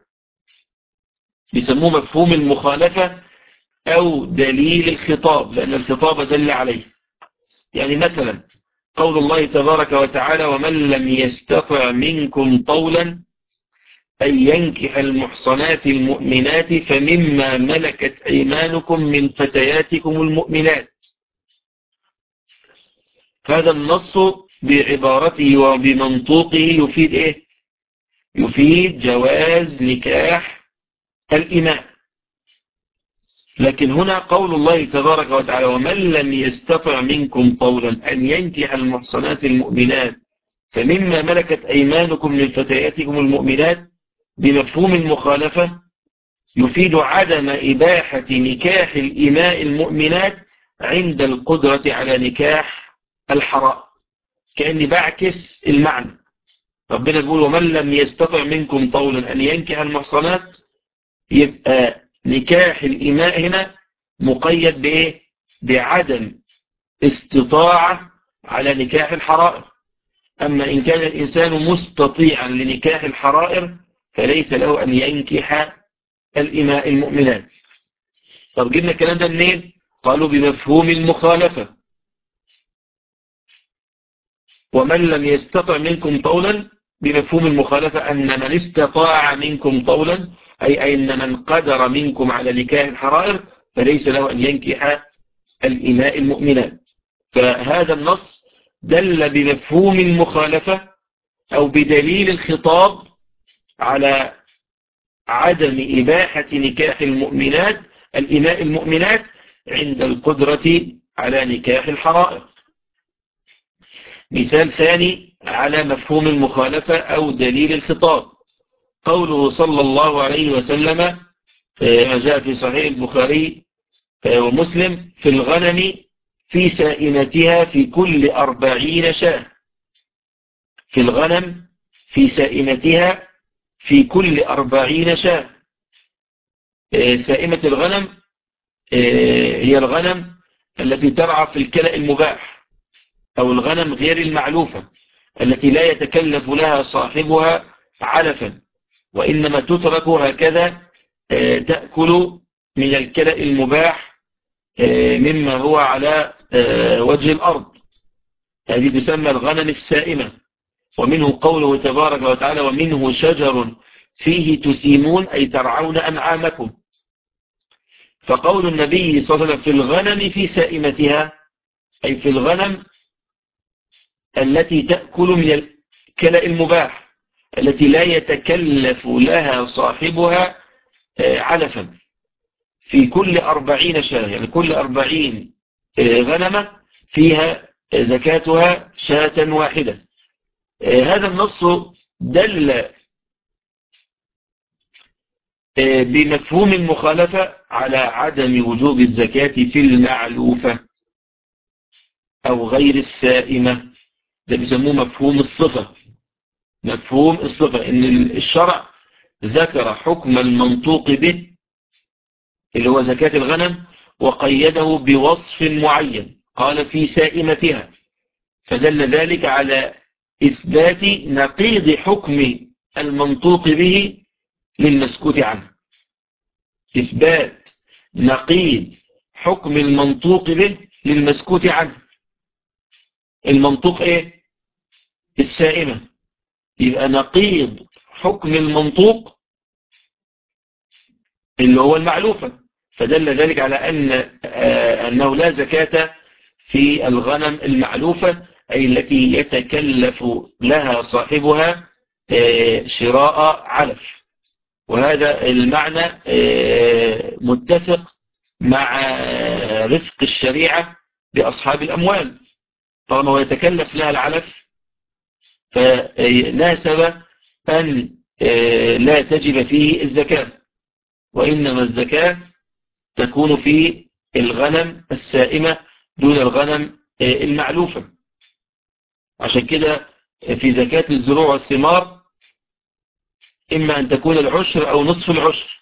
بيسموه مفهوم المخالفة أو دليل الخطاب لأن الخطاب دل عليه. يعني مثلا قول الله تبارك وتعالى: ومن لم يستطع منكم طولا أن ينكح المحصنات المؤمنات فمما ملكت أيمانكم من فتياتكم المؤمنات. هذا النص بعبارته وبمنطوقه يفيد إيه؟ يفيد جواز نكاح الإماء. لكن هنا قول الله تبارك وتعالى: ومن لم يستطع منكم طولا أن ينكح المحصنات المؤمنات فمما ملكت أيمانكم من فتياتكم المؤمنات، بمفهوم المخالفة يفيد عدم إباحة نكاح الإماء المؤمنات عند القدرة على نكاح الحرائر. كأني بعكس المعنى. ربنا يقول: ومن لم يستطع منكم طولا أن ينكح المحصنات، يبقى نكاح الإماء هنا مقيد بإيه؟ بعدم استطاعة على نكاح الحرائر. أما إن كان الإنسان مستطيعا لنكاح الحرائر فليس له أن ينكح الإماء المؤمنات. طب جبنا الكلام ده منين؟ قالوا بمفهوم المخالفة. ومن لم يستطع منكم طولا بمفهوم المخالفة أن من استطاع منكم طولا أي أن من قدر منكم على نكاح الحرائر فليس له أن ينكح الإماء المؤمنات. فهذا النص دل بمفهوم المخالفة أو بدليل الخطاب على عدم إباحة نكاح المؤمنات الإماء المؤمنات عند القدرة على نكاح الحرائر. مثال ثاني على مفهوم المخالفة أو دليل الخطاب قوله صلى الله عليه وسلم ما جاء في صحيح البخاري ومسلم في الغنم في سائمتها في كل 40 شاة. في الغنم في سائمتها في كل 40 شاة. سائمة الغنم هي الغنم التي ترعى في الكلأ المباح أو الغنم غير المعلوفة التي لا يتكلف لها صاحبها علفا، وإنما تترك هكذا تأكل من الكلأ المباح مما هو على وجه الأرض. هذه تسمى الغنم السائمة. ومنه قوله تبارك وتعالى ومنه شجر فيه تسيمون أي ترعون أنعامكم. فقول النبي صلى الله عليه وسلم في الغنم في سائمتها أي في الغنم التي تأكل من الكلأ المباح التي لا يتكلف لها صاحبها علفا في كل 40 شاة، يعني كل 40 غنمة فيها زكاتها شاة واحدة. هذا النص دل بمفهوم المخالفة على عدم وجوب الزكاة في المعلوفة أو غير السائمة. ده بيسموه مفهوم الصفة. مفهوم الصفة إن الشرع ذكر حكم المنطوق به اللي هو زكاة الغنم وقيده بوصف معين قال في سائمتها، فدل ذلك على إثبات نقيض حكم المنطوق به للمسكوت عنه. إثبات نقيض حكم المنطوق به للمسكوت عنه. المنطوق إيه؟ السائمة. يبقى نقيض حكم المنطوق اللي هو المعلوفة، فدل ذلك على أنه لا زكاة في الغنم المعلوفة أي التي يتكلف لها صاحبها شراء علف. وهذا المعنى متفق مع رفق الشريعة بأصحاب الأموال، طالما هو يتكلف لها العلف فناسب أن لا تجب فيه الزكاة، وإنما الزكاة تكون في الغنم السائمة دون الغنم المعلوفة. عشان كده في زكاة الزروع والثمار إما أن تكون العشر أو نصف العشر.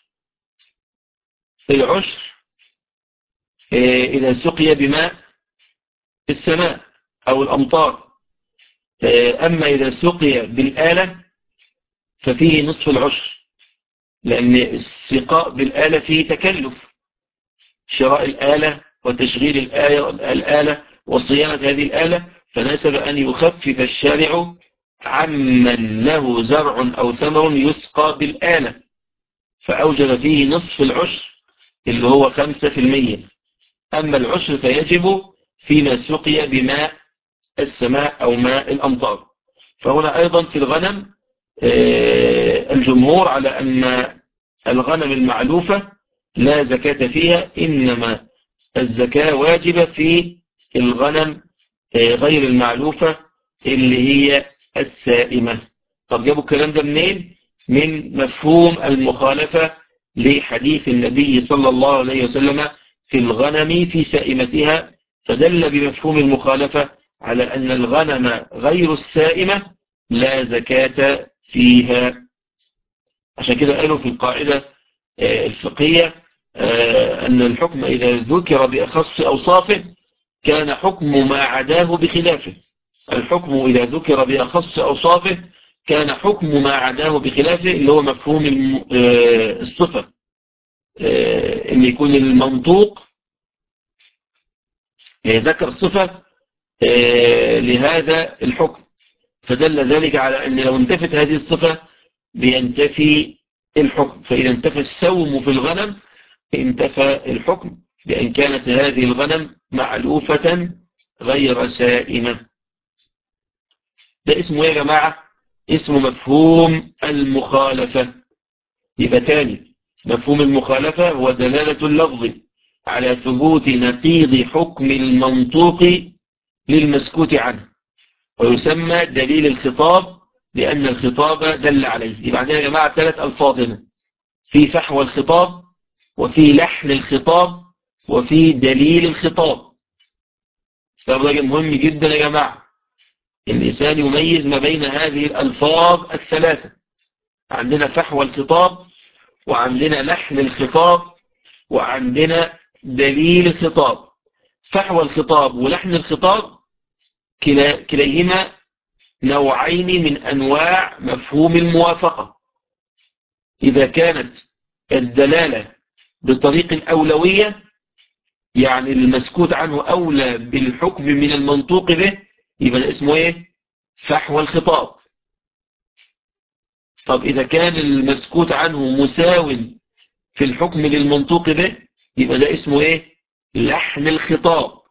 العشر إذا سقي بماء السماء أو الأمطار، أما إذا سقي بالآلة ففيه نصف العشر، لأن السقاء بالآلة فيه تكلف، شراء الآلة وتشغيل الآلة وصيانة هذه الآلة، فناسب أن يخفف الشارع عمن له زرع أو ثمر يسقى بالآلة، فأوجب فيه نصف العشر اللي هو 5%. أما العشر فيجب فيما سقي بماء السماء أو ماء الأمطار. فهنا أيضا في الغنم الجمهور على أن الغنم المعلوفة لا زكاة فيها، إنما الزكاة واجبة في الغنم غير المعلوفة اللي هي السائمة. طب جابوا الكلام ده منين؟ من مفهوم المخالفة لحديث النبي صلى الله عليه وسلم في الغنم في سائمتها، فدل بمفهوم المخالفة على أن الغنم غير السائمة لا زكاة فيها. عشان كده قالوا في القاعدة الفقهية أن الحكم إذا ذكر بأخص أوصافه كان حكم ما عداه بخلافه. الحكم إذا ذكر بأخص أوصافه كان حكم ما عداه بخلافه، اللي هو مفهوم الصفة، أن يكون المنطوق ذكر صفة لهذا الحكم، فدل ذلك على أن لو انتفت هذه الصفة بينتفي الحكم. فإذا انتفى السوم في الغنم انتفى الحكم بأن كانت هذه الغنم معلوفة غير سائمة. ده اسمه يا جماعة؟ اسمه مفهوم المخالفة. يبقى تاني، مفهوم المخالفة هو دلالة اللفظ على ثبوت نقيض حكم المنطوق للمسكوت عنه، ويسمى دليل الخطاب لأن الخطاب دل عليه. يبقى عندنا يا جماعة 3 ألفاظ هنا، في فحوى الخطاب، وفي لحن الخطاب، وفي دليل الخطاب. فده مهم جدا يا جماعة، الإنسان يميز ما بين هذه الألفاظ ال3. عندنا فحوى الخطاب، وعندنا لحن الخطاب، وعندنا دليل الخطاب. فحوى الخطاب ولحن الخطاب كليهما نوعين من أنواع مفهوم الموافقة. إذا كانت الدلالة بطريق الأولوية، يعني المسكوت عنه أولى بالحكم من المنطوق به، يبقى اسمه إيه؟ فحوى الخطاب. طب إذا كان المسكوت عنه مساو في الحكم للمنطوق به، يبقى ده اسمه إيه؟ لحن الخطاب.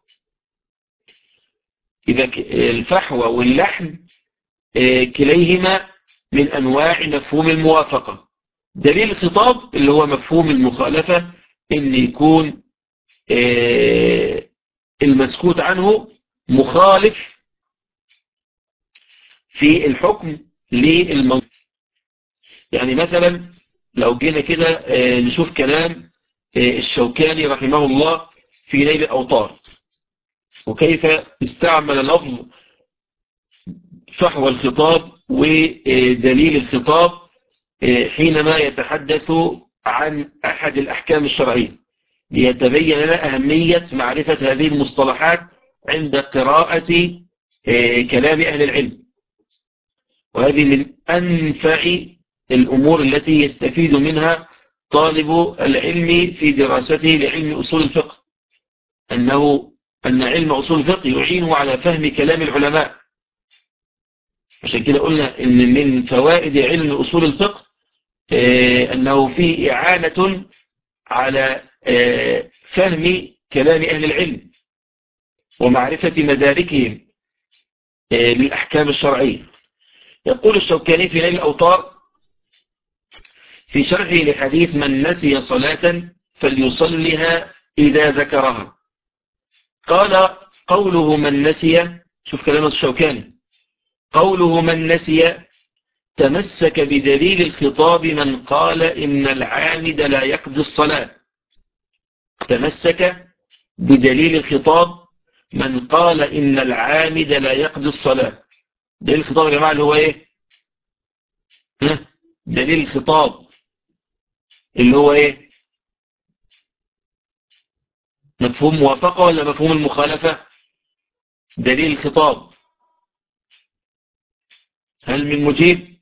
يبقى الفحوى واللحن كليهما من أنواع مفهوم الموافقة. دليل الخطاب اللي هو مفهوم المخالفة، إن يكون المسكوت عنه مخالف في الحكم للمنطوق. يعني مثلا لو جينا كده نشوف كلام الشوكاني رحمه الله في نيل الأوطار، وكيف استعمل لفظ فحوى الخطاب ودليل الخطاب حينما يتحدث عن أحد الأحكام الشرعية، ليتبين لنا أهمية معرفة هذه المصطلحات عند قراءة كلام أهل العلم. وهذه من أنفع الأمور التي يستفيد منها طالب العلم في دراسته لعلم أصول الفقه، أن علم أصول الفقه يعينه على فهم كلام العلماء. عشان كده قلنا إن من فوائد علم أصول الفقه أنه فيه إعانة على فهم كلام أهل العلم ومعرفة مداركهم للأحكام الشرعية. يقول الشوكاني في نيل الأوطار في شرحه لحديث من نسي صلاة فليصلها إذا ذكرها، قال قوله من نسي، شوف كلمة الشوكاني، قوله من نسي تمسك بدليل الخطاب من قال إن العامد لا يقضي الصلاة. تمسك بدليل الخطاب من قال إن العامد لا يقضي الصلاة. دليل الخطاب يا جماعة اللي هو إيه؟ دليل الخطاب اللي هو إيه؟ مفهوم موافقة ولا مفهوم المخالفة؟ دليل الخطاب، هل من مجيب؟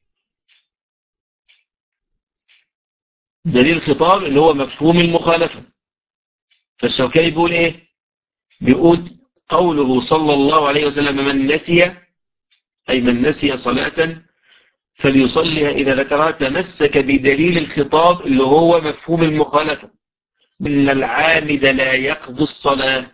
دليل الخطاب اللي هو مفهوم المخالفة. فالشوكاني بيقول إيه؟ بيقول قوله صلى الله عليه وسلم من نسي، أي من نسي صلاة فليصليها إذا ذكرها، تمسك بدليل الخطاب اللي هو مفهوم المخالفة، إن العامد لا يقضي الصلاة.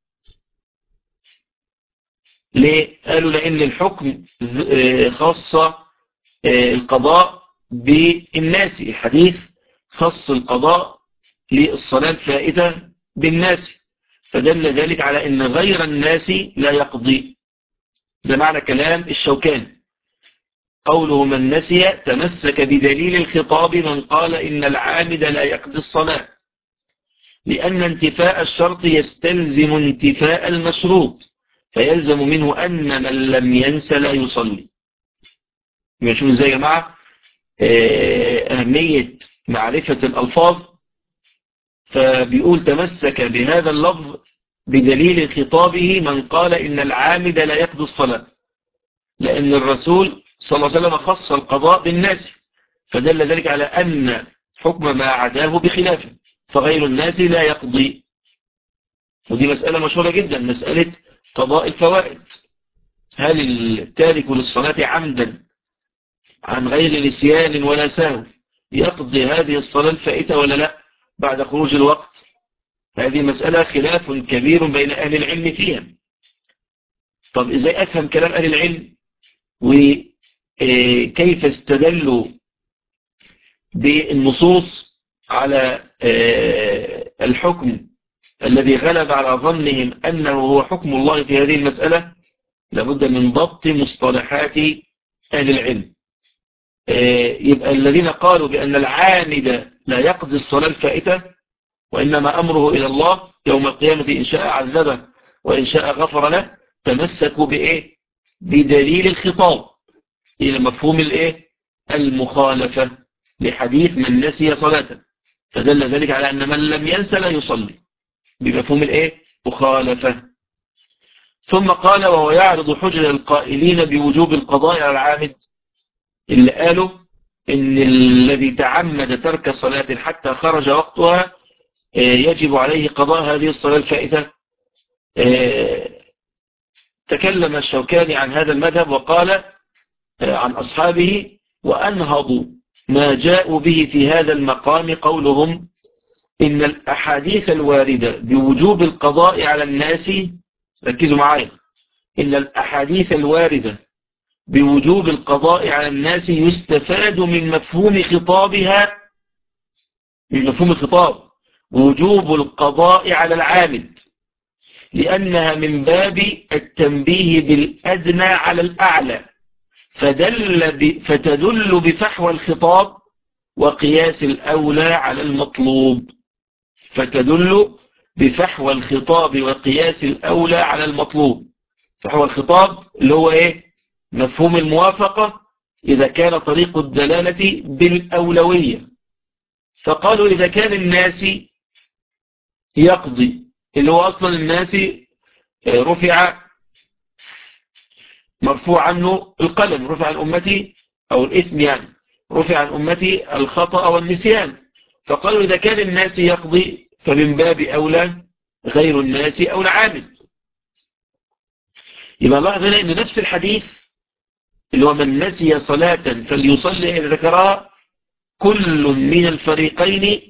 ليه؟ قالوا لأن الحكم خاص القضاء بالناس، الحديث خص القضاء للصلاة الفائتة بالناس، فدل ذلك على أن غير الناس لا يقضي. ده معنى كلام الشوكاني، قوله من نسي تمسك بدليل الخطاب من قال إن العامد لا يقضي الصلاة، لأن انتفاء الشرط يستلزم انتفاء المشروط، فيلزم منه أن من لم ينس لا يصلي. شوف ازاي يا جماعة أهمية معرفة الألفاظ. فبيقول تمسك بهذا اللفظ بدليل خطابه من قال إن العامد لا يقضي الصلاة، لأن الرسول صلى الله عليه وسلم خص القضاء بالناس، فدل ذلك على أن حكم ما عداه بخلافه، فغير الناس لا يقضي. ودي مسألة مشهورة جدا، مسألة قضاء الفوائد. هل التارك للصلاة عمدا عن غير نسيان ولا سهو يقضي هذه الصلاة الفائتة ولا لا بعد خروج الوقت؟ هذه مسألة خلاف كبير بين أهل العلم فيها. طب إزاي أفهم كلام أهل العلم وكيف استدلوا بالنصوص على الحكم الذي غلب على ظنهم أنه هو حكم الله في هذه المسألة، لابد من ضبط مصطلحات أهل العلم. يبقى الذين قالوا بأن العامد لا يقضي الصلاة الفائتة وإنما أمره إلى الله يوم القيامة إن شاء عذبه وإن شاء غفر له، تمسكوا بإيه؟ بدليل الخطاب إلى مفهوم الإيه؟ المخالفة لحديث من نسي صلاة، فدل ذلك على أن من لم ينسى لا يصلي بمفهوم الإيه؟ مخالفة. ثم قال وهو يعرض حجة القائلين بوجوب القضاء على العامد، اللي قالوا إن الذي تعمد ترك صلاة حتى خرج وقتها يجب عليه قضاء هذه الصلاة الفائتة. تكلم الشوكاني عن هذا المذهب وقال عن أصحابه وأنهضوا ما جاءوا به في هذا المقام قولهم إن الأحاديث الواردة بوجوب القضاء على الناس، ركزوا معايا، إن الأحاديث الواردة بوجوب القضاء على الناس يستفاد من مفهوم خطابها، من مفهوم الخطاب وجوب القضاء على العامد، لأنها من باب التنبيه بالأدنى على الأعلى، فتدل بفحوى الخطاب وقياس الأولى على المطلوب، فتدل بفحوى الخطاب وقياس الأولى على المطلوب. فحوى الخطاب اللي هو إيه؟ مفهوم الموافقة إذا كان طريق الدلالة بالأولوية. فقالوا إذا كان الناس يقضي، اللي هو أصلا الناس مرفوع عنه القلم، رفع عن أمتي أو الإثم يعني رفع عن أمتي الخطأ والنسيان. فقالوا إذا كان الناس يقضي فمن باب أولى غير الناس أو العامد. يبقى لاحظ هنا أن نفس الحديث اللي هو من نسي صلاة فليصلي إذا ذكرها، كل من الفريقين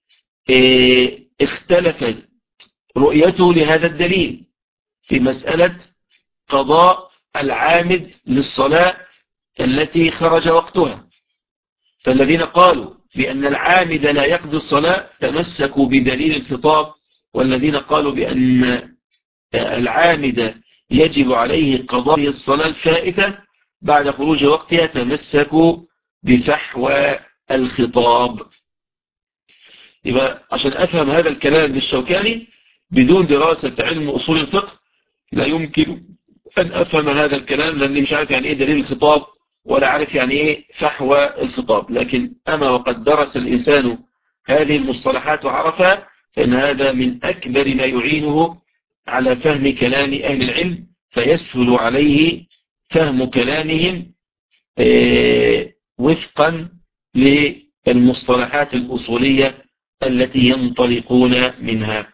اختلفت رؤيته لهذا الدليل في مسألة قضاء العامد للصلاة التي خرج وقتها. فالذين قالوا بأن العامد لا يقضي الصلاة تمسكوا بدليل الخطاب، والذين قالوا بأن العامد يجب عليه قضاء الصلاة الفائتة بعد خروج وقتها تمسكوا بفحوى الخطاب. يبقى عشان أفهم هذا الكلام للشوكاني بدون دراسة علم أصول الفقه لا يمكن أن أفهم هذا الكلام، لأني مش عارف يعني إيه دليل الخطاب ولا عارف يعني إيه فحوى الخطاب. لكن أما وقد درس الإنسان هذه المصطلحات وعرفها، فإن هذا من أكبر ما يعينه على فهم كلام أهل العلم، فيسهل عليه فهم كلامهم وفقا للمصطلحات الأصولية التي ينطلقون منها.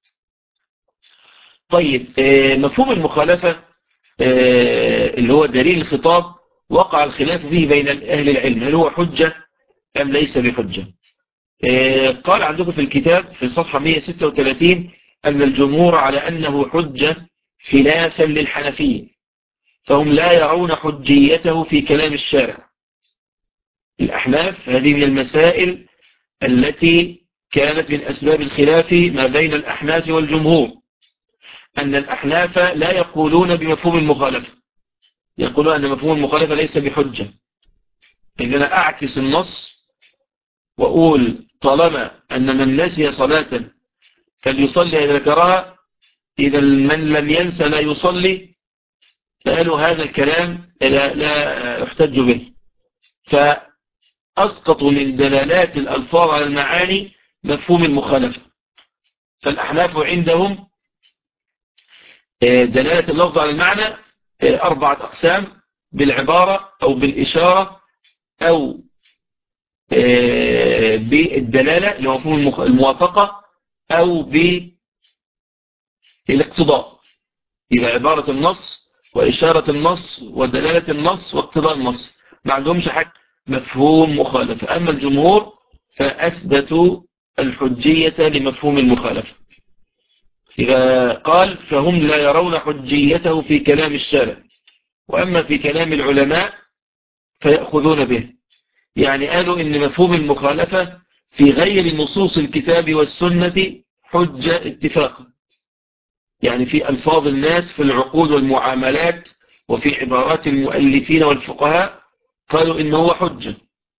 طيب، مفهوم المخالفة اللي هو دليل الخطاب وقع الخلاف فيه بين أهل العلم، هل هو حجة أم ليس بحجة؟ قال عندكم في الكتاب في صفحة 136 أن الجمهور على أنه حجة خلافا للحنفية، فهم لا يرون حجيته في كلام الشارع. الأحناف هذه من المسائل التي كانت من أسباب الخلاف ما بين الأحناف والجمهور، أن الأحناف لا يقولون بمفهوم المخالفة، يقولون أن مفهوم المخالفة ليس بحجة، إن أنا أعكس النص وأقول طالما أن من نسي صلاة فليصلي إذا ذكرها، إذا من لم ينسى لا يصلي، فقالوا هذا الكلام لا يحتج به، فأسقطوا من دلالات الألفاظ على المعاني مفهوم المخالفة. فالأحناف عندهم دلالة اللفظ على المعنى 4 أقسام: بالعبارة أو بالإشارة أو بالدلالة اللي هو مفهوم الموافقة أو بالاقتضاء. يبقى عبارة النص وإشارة النص ودلالة النص واقتضاء النص، ما عندهمش حاجة مفهوم مخالفة. أما الجمهور فأثبتوا الحجية لمفهوم المخالفة. إذا قال فهم لا يرون حجيته في كلام الشارع، وأما في كلام العلماء فيأخذون به. يعني قالوا إن مفهوم المخالفة في غير نصوص الكتاب والسنة حجة اتفاقا، يعني في ألفاظ الناس في العقود والمعاملات وفي عبارات المؤلفين والفقهاء قالوا إنه هو حجة.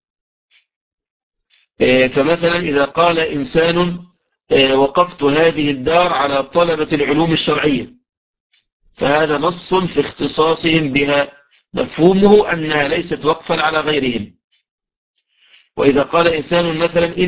فمثلا إذا قال إنسان وقفت هذه الدار على طلبة العلوم الشرعية، فهذا نص في اختصاصهم بها، مفهومه أنها ليست وقفا على غيرهم. وإذا قال إنسان مثلا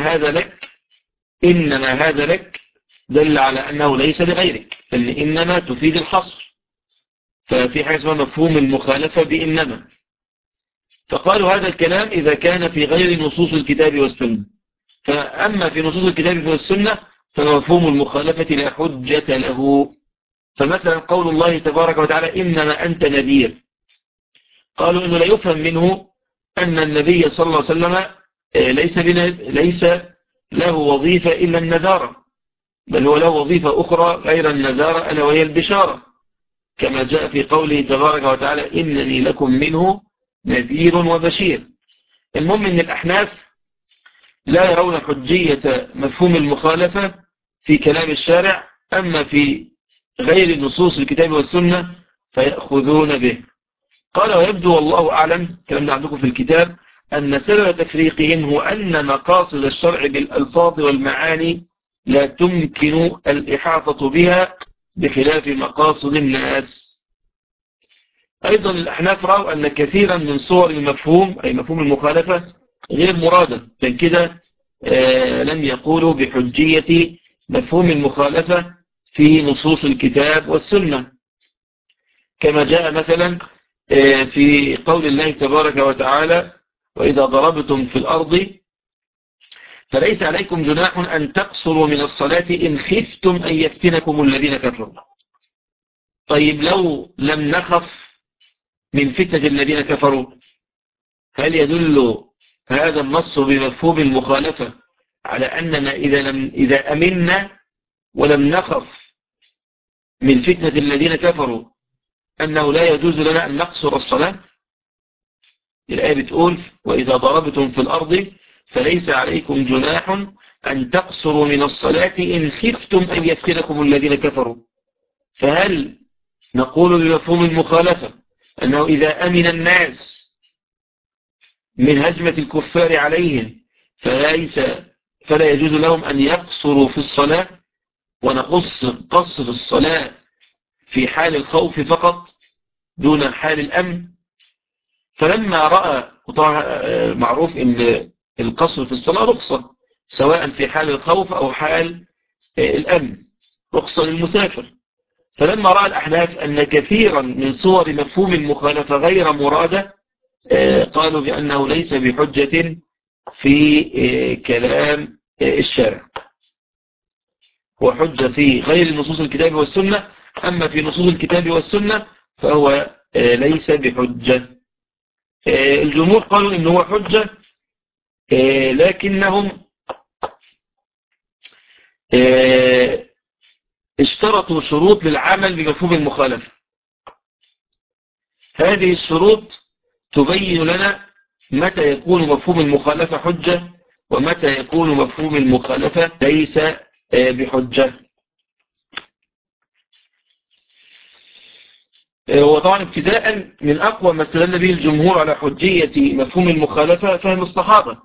إنما هذا لك دل على أنه ليس لغيرك، لأن إنما تفيد الحصر، ففي حاجة اسمها مفهوم المخالفة بإنما. فقالوا هذا الكلام إذا كان في غير نصوص الكتاب والسنة، فأما في نصوص الكتاب والسنة فمفهوم المخالفة لا حجة له. فمثلا قول الله تبارك وتعالى إنما أنت نذير، قالوا إنه لا يفهم منه أن النبي صلى الله عليه وسلم ليس له وظيفة إلا النذارة، بل هو له وظيفة أخرى غير النذارة ألا وهي البشارة، كما جاء في قوله تبارك وتعالى إنني لكم منه نذير وبشير. المهم أن الأحناف لا يرون حجية مفهوم المخالفة في كلام الشارع، أما في غير نصوص الكتاب والسنة فيأخذون به. قال ويبدو والله أعلم كلام عندكم في الكتاب أن سبب تفريقهم هو أن مقاصد الشرع بالألفاظ والمعاني لا تمكن الإحاطة بها بخلاف مقاصد الناس. أيضا الأحناف رأوا أن كثيرا من صور المفهوم أي مفهوم المخالفة غير مرادة، فكده لم يقولوا بحجية مفهوم المخالفة في نصوص الكتاب والسنة، كما جاء مثلا في قول الله تبارك وتعالى وإذا ضربتم في الأرض فليس عليكم جناح أن تقصروا من الصلاة إن خفتم أن يفتنكم الذين كفروا. طيب لو لم نخف من فتنة الذين كفروا، هل يدل هذا النص بمفهوم المخالفة على أننا إذا أمنا ولم نخف من فتنة الذين كفروا أنه لا يجوز لنا أن نقصر الصلاة؟ الآية بتقول وإذا ضربتم في الأرض فليس عليكم جناح أن تقصروا من الصلاة إن خفتم أن يفتنكم الذين كفروا. فهل نقول بمفهوم المخالفة أنه إذا أمن الناس من هجمة الكفار عليهم فلا يجوز لهم أن يقصروا في الصلاة، ونخص قصر الصلاة في حال الخوف فقط دون حال الأمن؟ فلما رأى، وطبعا معروف أن القصر في الصلاة رخصة سواء في حال الخوف أو حال الأمن، رخصة للمسافر. فلما رأى الأحناف أن كثيرا من صور مفهوم المخالفة غير مرادة قالوا بأنه ليس بحجة في كلام الشارع، وحجة في غير نصوص الكتاب والسنة، أما في نصوص الكتاب والسنة فهو ليس بحجة. الجمهور قالوا إنه هو حجة، لكنهم اشترطوا شروط للعمل بمفهوم المخالفة. هذه الشروط تبين لنا متى يكون مفهوم المخالفة حجة ومتى يكون مفهوم المخالفة ليس بحجة. وطبعا ابتداء من أقوى ما استدل به الجمهور على حجية مفهوم المخالفة فهم الصحابة،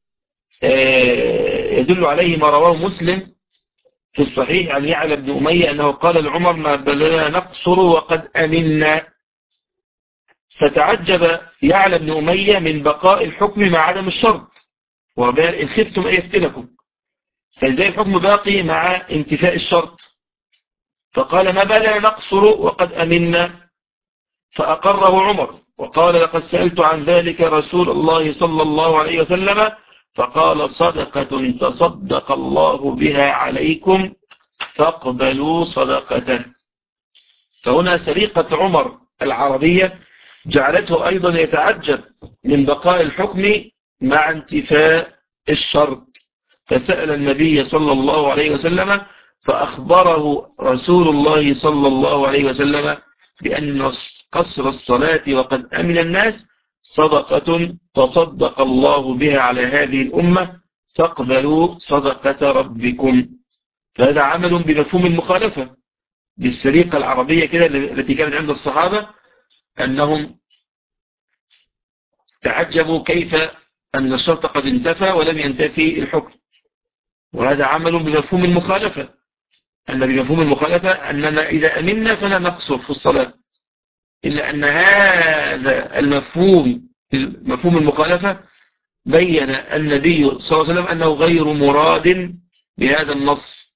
يدل عليه ما رواه مسلم في الصحيح عن يعلى بن أمية أنه قال لعمر ما بلنا نقصر وقد أمنا، فتعجب يعلى بن أمية من بقاء الحكم مع عدم الشرط، وبال إن خفتم أن يفتنكم، فإزاي الحكم باقي مع انتفاء الشرط؟ فقال ما بلنا نقصر وقد أمنا، فأقره عمر وقال لقد سألت عن ذلك رسول الله صلى الله عليه وسلم فقال صدقة تصدق الله بها عليكم فاقبلوا صدقته. فهنا سريقة عمر العربية جعلته أيضا يتعجب من بقاء الحكم مع انتفاء الشرط، فسأل النبي صلى الله عليه وسلم فأخبره رسول الله صلى الله عليه وسلم بأن قصر الصلاة وقد أمن الناس صدقة تصدق الله بها على هذه الأمة فاقبلوا صدقة ربكم. فهذا عمل بمفهوم المخالفة بالسليقة العربية كده التي كانت عند الصحابة، أنهم تعجبوا كيف أن الشرط قد انتفى ولم ينتفي الحكم. وهذا عمل بمفهوم المخالفة، أن بمفهوم المخالفة أننا إذا أمنا فلا نقصر في الصلاة، إلا أن هذا مفهوم المخالفة بين النبي صلى الله عليه وسلم أنه غير مراد بهذا النص.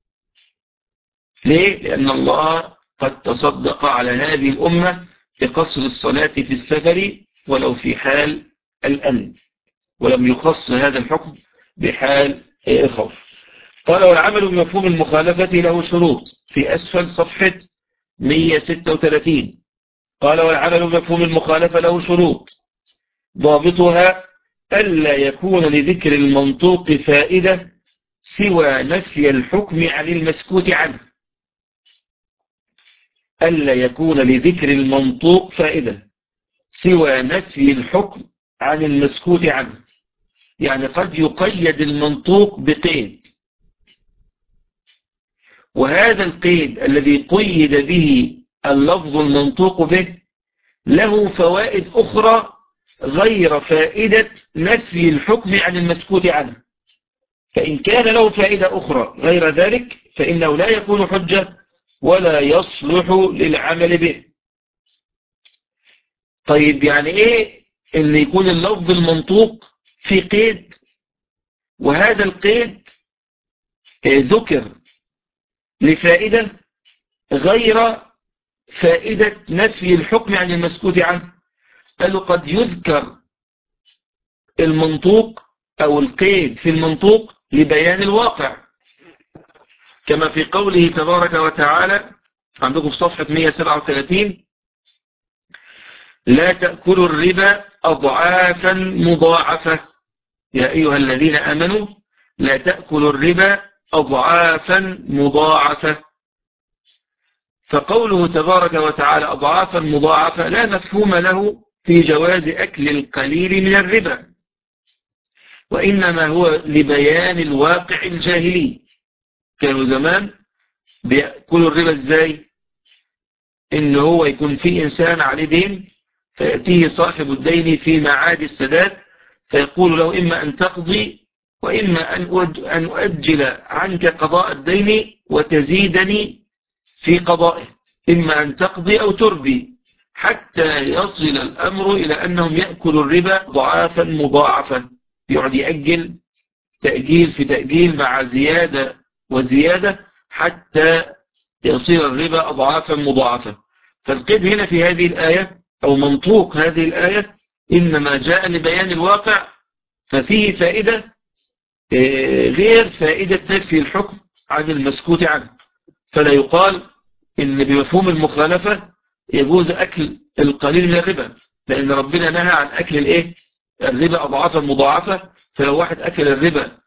ليه؟ لأن الله قد تصدق على هذه الأمة بقصر الصلاة في السفر ولو في حال الأمن، ولم يخص هذا الحكم بحال الخوف. قال والعمل بمفهوم المخالفة له شروط، في أسفل صفحة 136. قال والعمل بمفهوم المخالفة له شروط ضابطها ألا يكون لذكر المنطوق فائدة سوى نفي الحكم عن المسكوت عنه. ألا يكون لذكر المنطوق فائدة سوى نفي الحكم عن المسكوت عنه. يعني قد يقيد المنطوق بقيد، وهذا القيد الذي قيد به اللفظ المنطوق به له فوائد أخرى غير فائدة نفي الحكم عن المسكوت عنه. فإن كان له فائدة أخرى غير ذلك فإنه لا يكون حجة ولا يصلح للعمل به. طيب يعني إيه إن يكون اللفظ المنطوق في قيد، وهذا القيد ذكر لفائدة غير فائدة نفي الحكم عن المسكوت عنه؟ قالوا قد يذكر المنطوق أو القيد في المنطوق لبيان الواقع، كما في قوله تبارك وتعالى عندكم في صفحة 137: لا تأكلوا الربا أضعافا مضاعفة يا أيها الذين آمنوا لا تأكلوا الربا أضعافا مضاعفة. فقوله تبارك وتعالى أضعافا مضاعفة لا مفهوم له في جواز أكل القليل من الربا، وإنما هو لبيان الواقع الجاهلي. كانوا زمان بيأكلوا الربا ازاي؟ إن هو يكون في إنسان عليه دين فيأتيه صاحب الدين في معاد السداد فيقول له إما أن تقضي وإما أن أؤجل عنك قضاء الدين وتزيدني في قضائه، إما أن تقضي أو تربي، حتى يصل الأمر إلى أنهم يأكلوا الربا ضعافا مضاعفا، يقعد يأجل تأجيل في تأجيل مع زيادة وزيادة حتى يصير الربا أضعافا مضاعفة. فالقيد هنا في هذه الآية أو منطوق هذه الآية إنما جاء لبيان الواقع، ففيه فائدة غير فائدة نفي الحكم عن المسكوت عنه. فلا يقال إن بمفهوم المخالفة يجوز أكل القليل من الربا، لأن ربنا نهى عن أكل الربا أضعافا مضاعفة. فلو واحد أكل الربا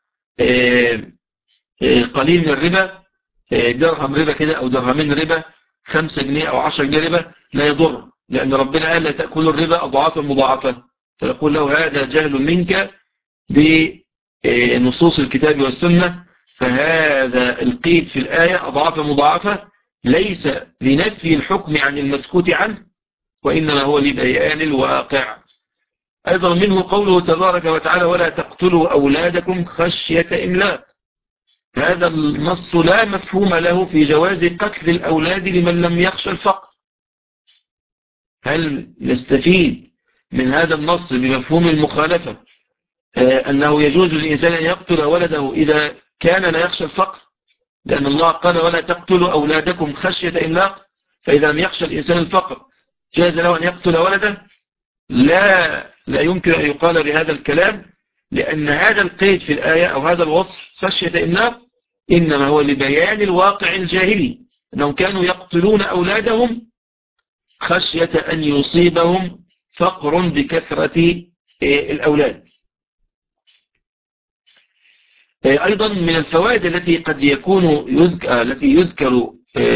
قليل من الربا، درهم ربا كده أو درهمين ربا، 5 جنيه أو 10 جنيه ربا، لا يضر، لأن ربنا قال لا تأكلوا الربا أضعافا مضاعفة. فنقول له هذا جهل منك بنصوص الكتاب والسنة. فهذا القيد في الآية أضعافا مضاعفة ليس لنفي الحكم عن المسكوت عنه، وإنما هو لبيان الواقع. أيضا منه قوله تبارك وتعالى ولا تقتلوا أولادكم خشية إملاق. هذا النص لا مفهوم له في جواز قتل الأولاد لمن لم يخشى الفقر. هل نستفيد من هذا النص بمفهوم المخالفة أنه يجوز للإنسان أن يقتل ولده إذا كان لا يخشى الفقر؟ لأن الله قال ولا تقتلوا أولادكم خشية إملاق، فإذا لم يخشى الإنسان الفقر جاز له أن يقتل ولده؟ لا يمكن أن يقال بهذا الكلام، لأن هذا القيد في الآية أو هذا الوصف خشية إملاق إنما هو لبيان الواقع الجاهلي، أنهم كانوا يقتلون أولادهم خشية أن يصيبهم فقر بكثرة الأولاد. أيضا من الفوائد التي قد يكون التي يذكر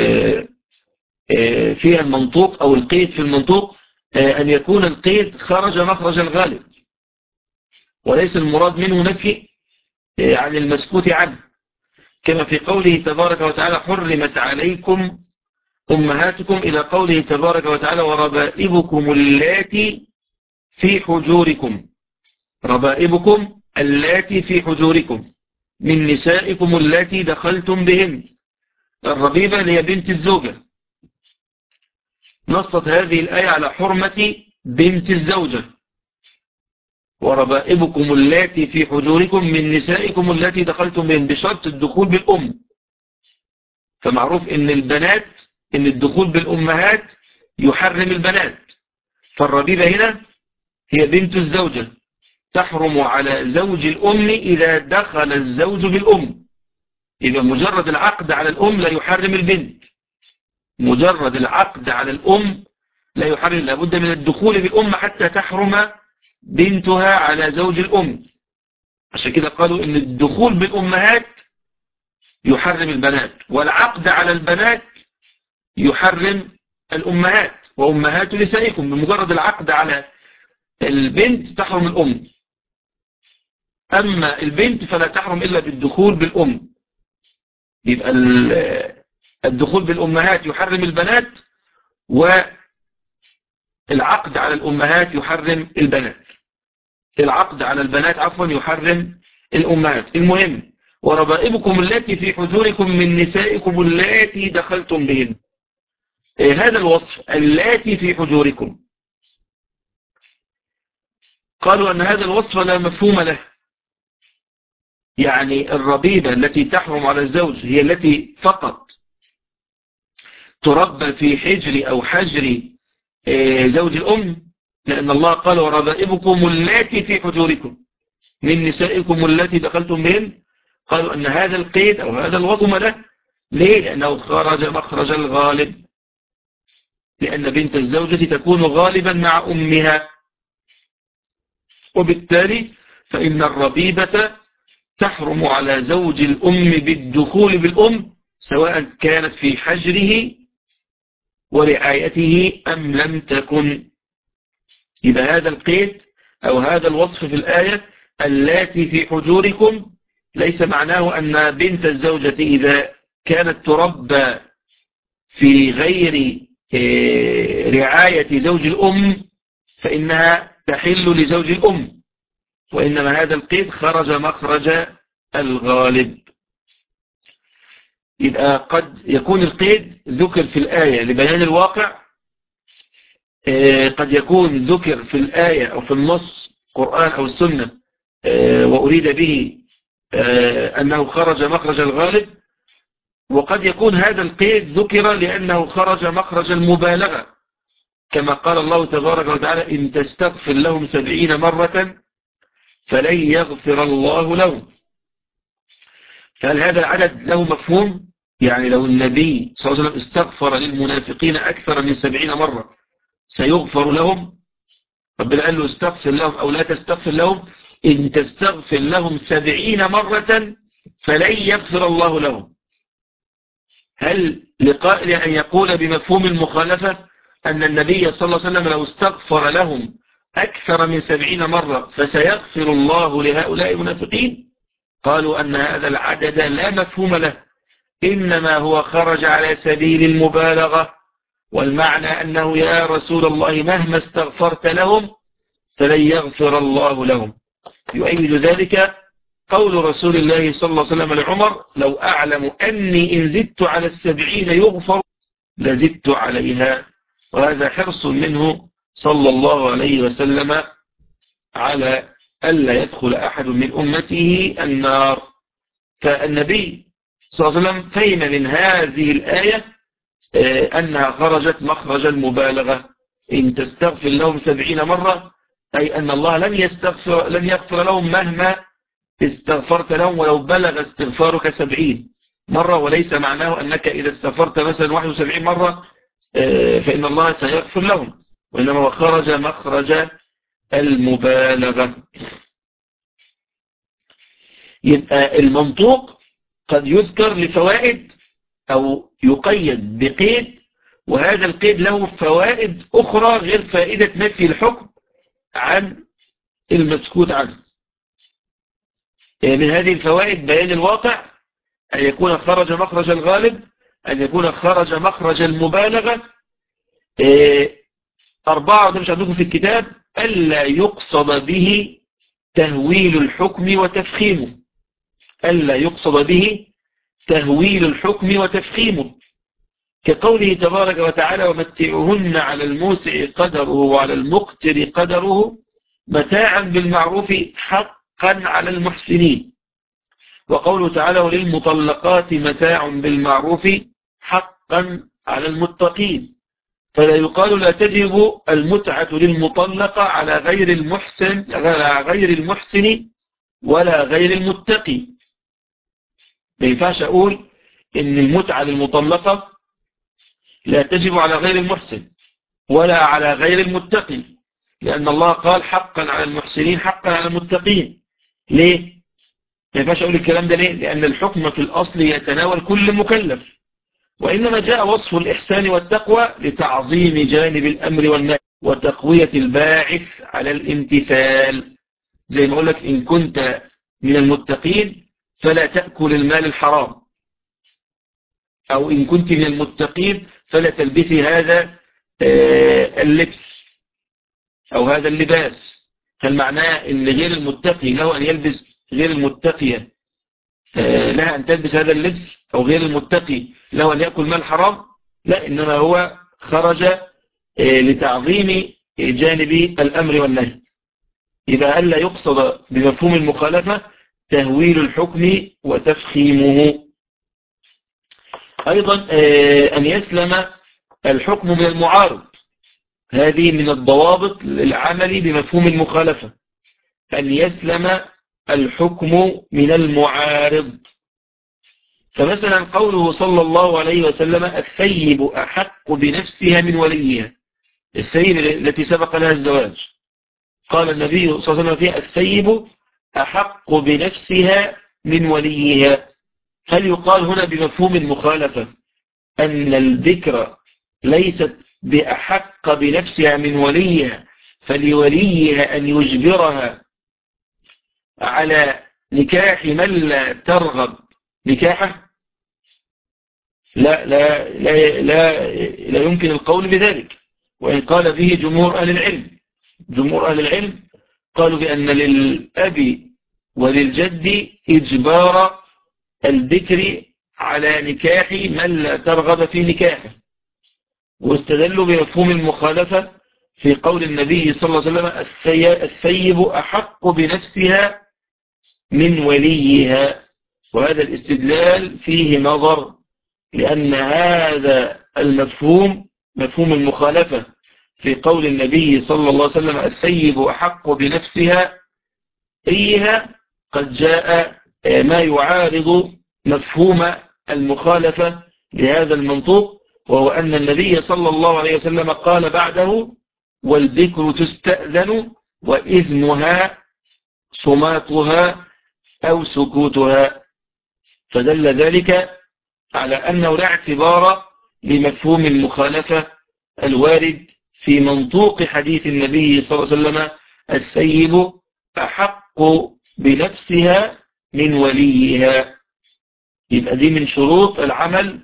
فيها المنطوق أو القيد في المنطوق أن يكون القيد خرج مخرج الغالب، وليس المراد منه نفي عن المسكوت عنه. كما في قوله تبارك وتعالى حرمت عليكم أمهاتكم إلى قوله تبارك وتعالى وربائبكم اللاتي في حجوركم، ربائبكم اللاتي في حجوركم من نسائكم اللاتي دخلتم بهن. الربيبة هي بنت الزوجة. نصت هذه الآية على حرمة بنت الزوجة. وربائبكم اللاتي في حجوركم من نسائكم اللاتي دخلتم بهن بشرط الدخول بالأم. فمعروف ان البنات ان الدخول بالأمهات يحرم البنات. فالربيبة هنا هي بنت الزوجة، تحرم على زوج الأم إذا دخل الزوج بالأم. إذا مجرد العقد على الأم لا يحرم البنت، مجرد العقد على الأم لا يحرم، لابد من الدخول بالأم حتى تحرم بنتها على زوج الأم. عشان كده قالوا إن الدخول بالأمهات يحرم البنات، والعقد على البنات يحرم الأمهات. وأمهات نسائكم، بمجرد العقد على البنت تحرم الأم، أما البنت فلا تحرم إلا بالدخول بالأم. يبقى الدخول بالأمهات يحرم البنات، والعقد على الأمهات يحرم البنات. العقد على البنات عفوا يحرم الأمهات. المهم وربائبكم التي في حجوركم من نسائكم اللاتي دخلتم بهن. هذا الوصف اللاتي في حجوركم، قالوا أن هذا الوصف لا مفهوم له. يعني الربيبة التي تحرم على الزوج هي التي فقط تربى في حجر أو حجر زوج الأم، لأن الله قال وربائبكم اللاتي في حجوركم من نسائكم اللاتي دخلتم بهن. قالوا أن هذا القيد أو هذا الوصف له. ليه؟ لأنه خرج مخرج الغالب، لأن بنت الزوجة تكون غالبا مع أمها، وبالتالي فإن الربيبة تحرم على زوج الأم بالدخول بالأم سواء كانت في حجره ورعايته أم لم تكن. يبقى هذا القيد أو هذا الوصف في الآية اللاتي في حجوركم ليس معناه أن بنت الزوجة إذا كانت تربى في غير رعاية زوج الأم فإنها تحل لزوج الأم، وإنما هذا القيد خرج مخرج الغالب. يبقى قد يكون القيد ذكر في الآية لبيان الواقع، قد يكون ذكر في الآية أو في النص قرآن أو السنة وأريد به أنه خرج مخرج الغالب، وقد يكون هذا القيد ذكر لأنه خرج مخرج المبالغة، كما قال الله تبارك وتعالى إن تستغفر لهم 70 مرة فلن يغفر الله لهم. فهل هذا العدد له مفهوم؟ يعني لو النبي صلى الله عليه وسلم استغفر للمنافقين أكثر من 70 مرة سيغفر لهم؟ ربنا قال له استغفر لهم أو لا تستغفر لهم، إن تستغفر لهم 70 مرة فلن يغفر الله لهم. هل لقائل أن يقول بمفهوم المخالفة أن النبي صلى الله عليه وسلم لو استغفر لهم أكثر من 70 مرة فسيغفر الله لهؤلاء المنافقين؟ قالوا أن هذا العدد لا مفهوم له، إنما هو خرج على سبيل المبالغة، والمعنى أنه يا رسول الله مهما استغفرت لهم فلن يغفر الله لهم. يؤيد ذلك قول رسول الله صلى الله عليه وسلم لعمر لو أعلم أني إن زدت على 70 يغفر لزدت عليها. وهذا حرص منه صلى الله عليه وسلم على ألا يدخل أحد من أمته النار. فالنبي صلى الله عليه وسلم فهم من هذه الآية أنها خرجت مخرج المبالغة. إن تستغفر لهم 70 مرة أي أن الله لن يغفر لهم مهما استغفرت لهم ولو بلغ استغفارك 70 مرة، وليس معناه أنك إذا استغفرت مثلا 71 مرة فإن الله سيغفر لهم، وإنما هو خرج مخرج المبالغة. يبقى المنطوق قد يذكر لفوائد أو يقيد بقيد، وهذا القيد له فوائد أخرى غير فائدة نفي الحكم عن المسكوت عنه. من هذه الفوائد بيان الواقع أن يكون خرج مخرج الغالب، أن يكون خرج مخرج المبالغة. 4 ده مش عندكم في الكتاب. ألا يقصد به تهويل الحكم وتفخيمه، ألا يقصد به تهويل الحكم وتفخيمه، كقوله تبارك وتعالى ومتعهن على الموسع قدره وعلى المقتر قدره متاعا بالمعروف حقا على المحسنين. وقوله تعالى وللمطلقات متاع بالمعروف حقا على المتقين. فلا يقال لا تجب المتعة للمطلقة على غير المحسن ولا غير المتقي. ما ينفعش أقول إن المتعة للمطلقة لا تجب على غير المحسن ولا على غير المتقي، لأن الله قال حقا على المحسنين حقا على المتقين. ليه؟ ما ينفعش أقول الكلام ده ليه؟ لأن الحكم في الأصل يتناول كل مكلف، وإنما جاء وصف الإحسان والتقوى لتعظيم جانب الأمر والنهي وتقوية الباعث على الامتثال. زي ما أقول لك إن كنت من المتقين فلا تأكل المال الحرام، أو إن كنت من المتقين فلا تلبسي هذا اللبس أو هذا اللباس. هل معناه إن غير المتقي له أن يلبس، غير المتقية لها أن تلبس هذا اللبس، أو غير المتقي له أن يأكل مال حرام؟ لا، إنما هو خرج لتعظيم جانب الأمر والنهي. يبقى ألا يقصد بمفهوم المخالفة تهويل الحكم وتفخيمه. أيضا أن يسلم الحكم من المعارض، هذه من الضوابط للعمل بمفهوم المخالفة، أن يسلم الحكم من المعارض. فمثلا قوله صلى الله عليه وسلم الثيب أحق بنفسها من وليها، الثيب التي سبق لها الزواج، قال النبي صلى الله عليه وسلم فيها الثيب أحق بنفسها من وليها. هل يقال هنا بمفهوم المخالفة أن الذكر ليست بأحق بنفسها من وليها فلوليها أن يجبرها على نكاح من لا ترغب نكاحه؟ لا لا لا لا, لا يمكن القول بذلك، وإن قال به جمهور أهل العلم. جمهور أهل العلم قالوا بأن للأب وللجد إجبار الذكر على نكاح من لا ترغب في نكاحه، واستدلوا بمفهوم المخالفة في قول النبي صلى الله عليه وسلم الثيب أحق بنفسها من وليها. وهذا الاستدلال فيه نظر، لأن هذا المفهوم مفهوم المخالفة في قول النبي صلى الله عليه وسلم الثيب أحق بنفسها إيها قد جاء ما يعارض مفهوم المخالفة لهذا المنطوق، وهو أن النبي صلى الله عليه وسلم قال بعده والذكر تستأذن وإذنها صماتها أو سكوتها، فدل ذلك على أنه لا اعتبار لمفهوم المخالفة الوارد في منطوق حديث النبي صلى الله عليه وسلم الثيب أحق بنفسها من وليها. يبقى دي من شروط العمل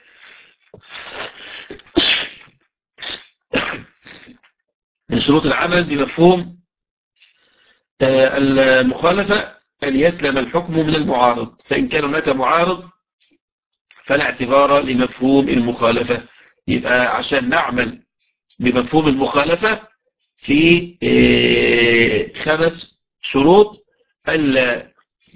من شروط العمل بمفهوم المخالفة أن يسلم الحكم من المعارض، فإن كان هناك معارض فلا اعتبار لمفهوم المخالفة. يبقى عشان نعمل بمفهوم المخالفة في 5 شروط: ألا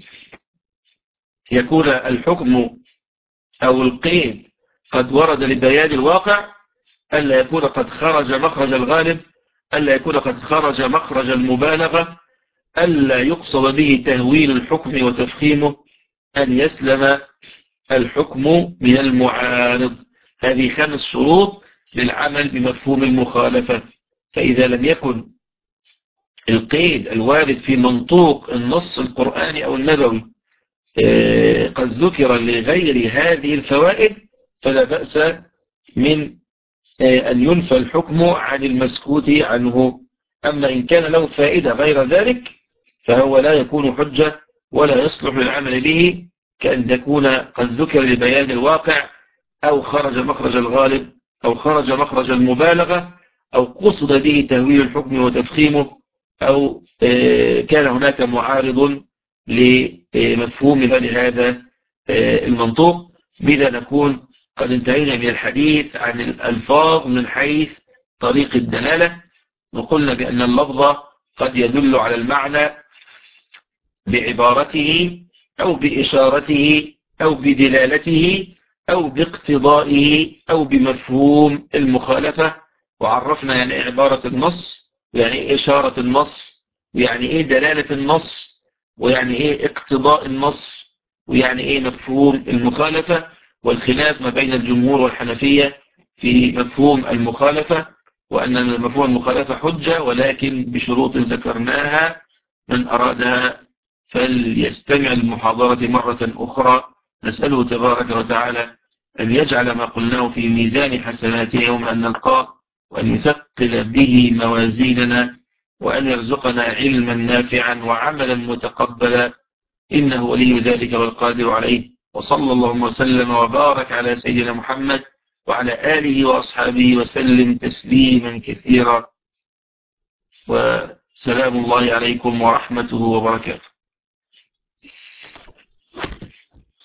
يكون الحكم أو القيد قد ورد لبيان الواقع، ألا يكون قد خرج مخرج الغالب، ألا يكون قد خرج مخرج المبالغة، ألا يقصد به تهويل الحكم وتفخيمه، أن يسلم الحكم من المعارض. هذه 5 شروط للعمل بمفهوم المخالفة. فإذا لم يكن القيد الوارد في منطوق النص القرآني أو النبوي قد ذكر لغير هذه الفوائد فلا بأس من أن ينفى الحكم عن المسكوت عنه. أما إن كان له فائدة غير ذلك فهو لا يكون حجة ولا يصلح للعمل به كأن تكون قد ذكر لبيان الواقع، أو خرج مخرج الغالب، أو خرج مخرج المبالغة، أو قصد به تهويل الحكم وتفخيمه، أو كان هناك معارض لمفهوم هذا المنطوق. بذا نكون قد انتهينا من الحديث عن الألفاظ من حيث طريق الدلالة، وقلنا بأن اللفظ قد يدل على المعنى بعبارته أو بإشارته أو بدلالته أو باقتضائه أو بمفهوم المخالفة. وعرفنا يعني عبارة النص، ويعني إيه إشارة النص، ويعني إيه دلالة النص، ويعني إيه اقتضاء النص، ويعني إيه مفهوم المخالفة. والخلاف ما بين الجمهور والحنفية في مفهوم المخالفة، وأن مفهوم المخالفة حجة ولكن بشروط ذكرناها، من أرادها فليستمع المحاضرة مرة أخرى. نسأله تبارك وتعالى أن يجعل ما قلناه في ميزان حسناته يوم أن نلقاه، وأن يثقل به موازيننا، وأن يرزقنا علما نافعا وعملا متقبلا، إنه ولي ذلك والقادر عليه. وصلى الله وسلم وبارك على سيدنا محمد وعلى آله وأصحابه وسلم تسليما كثيرا، وسلام الله عليكم ورحمته وبركاته.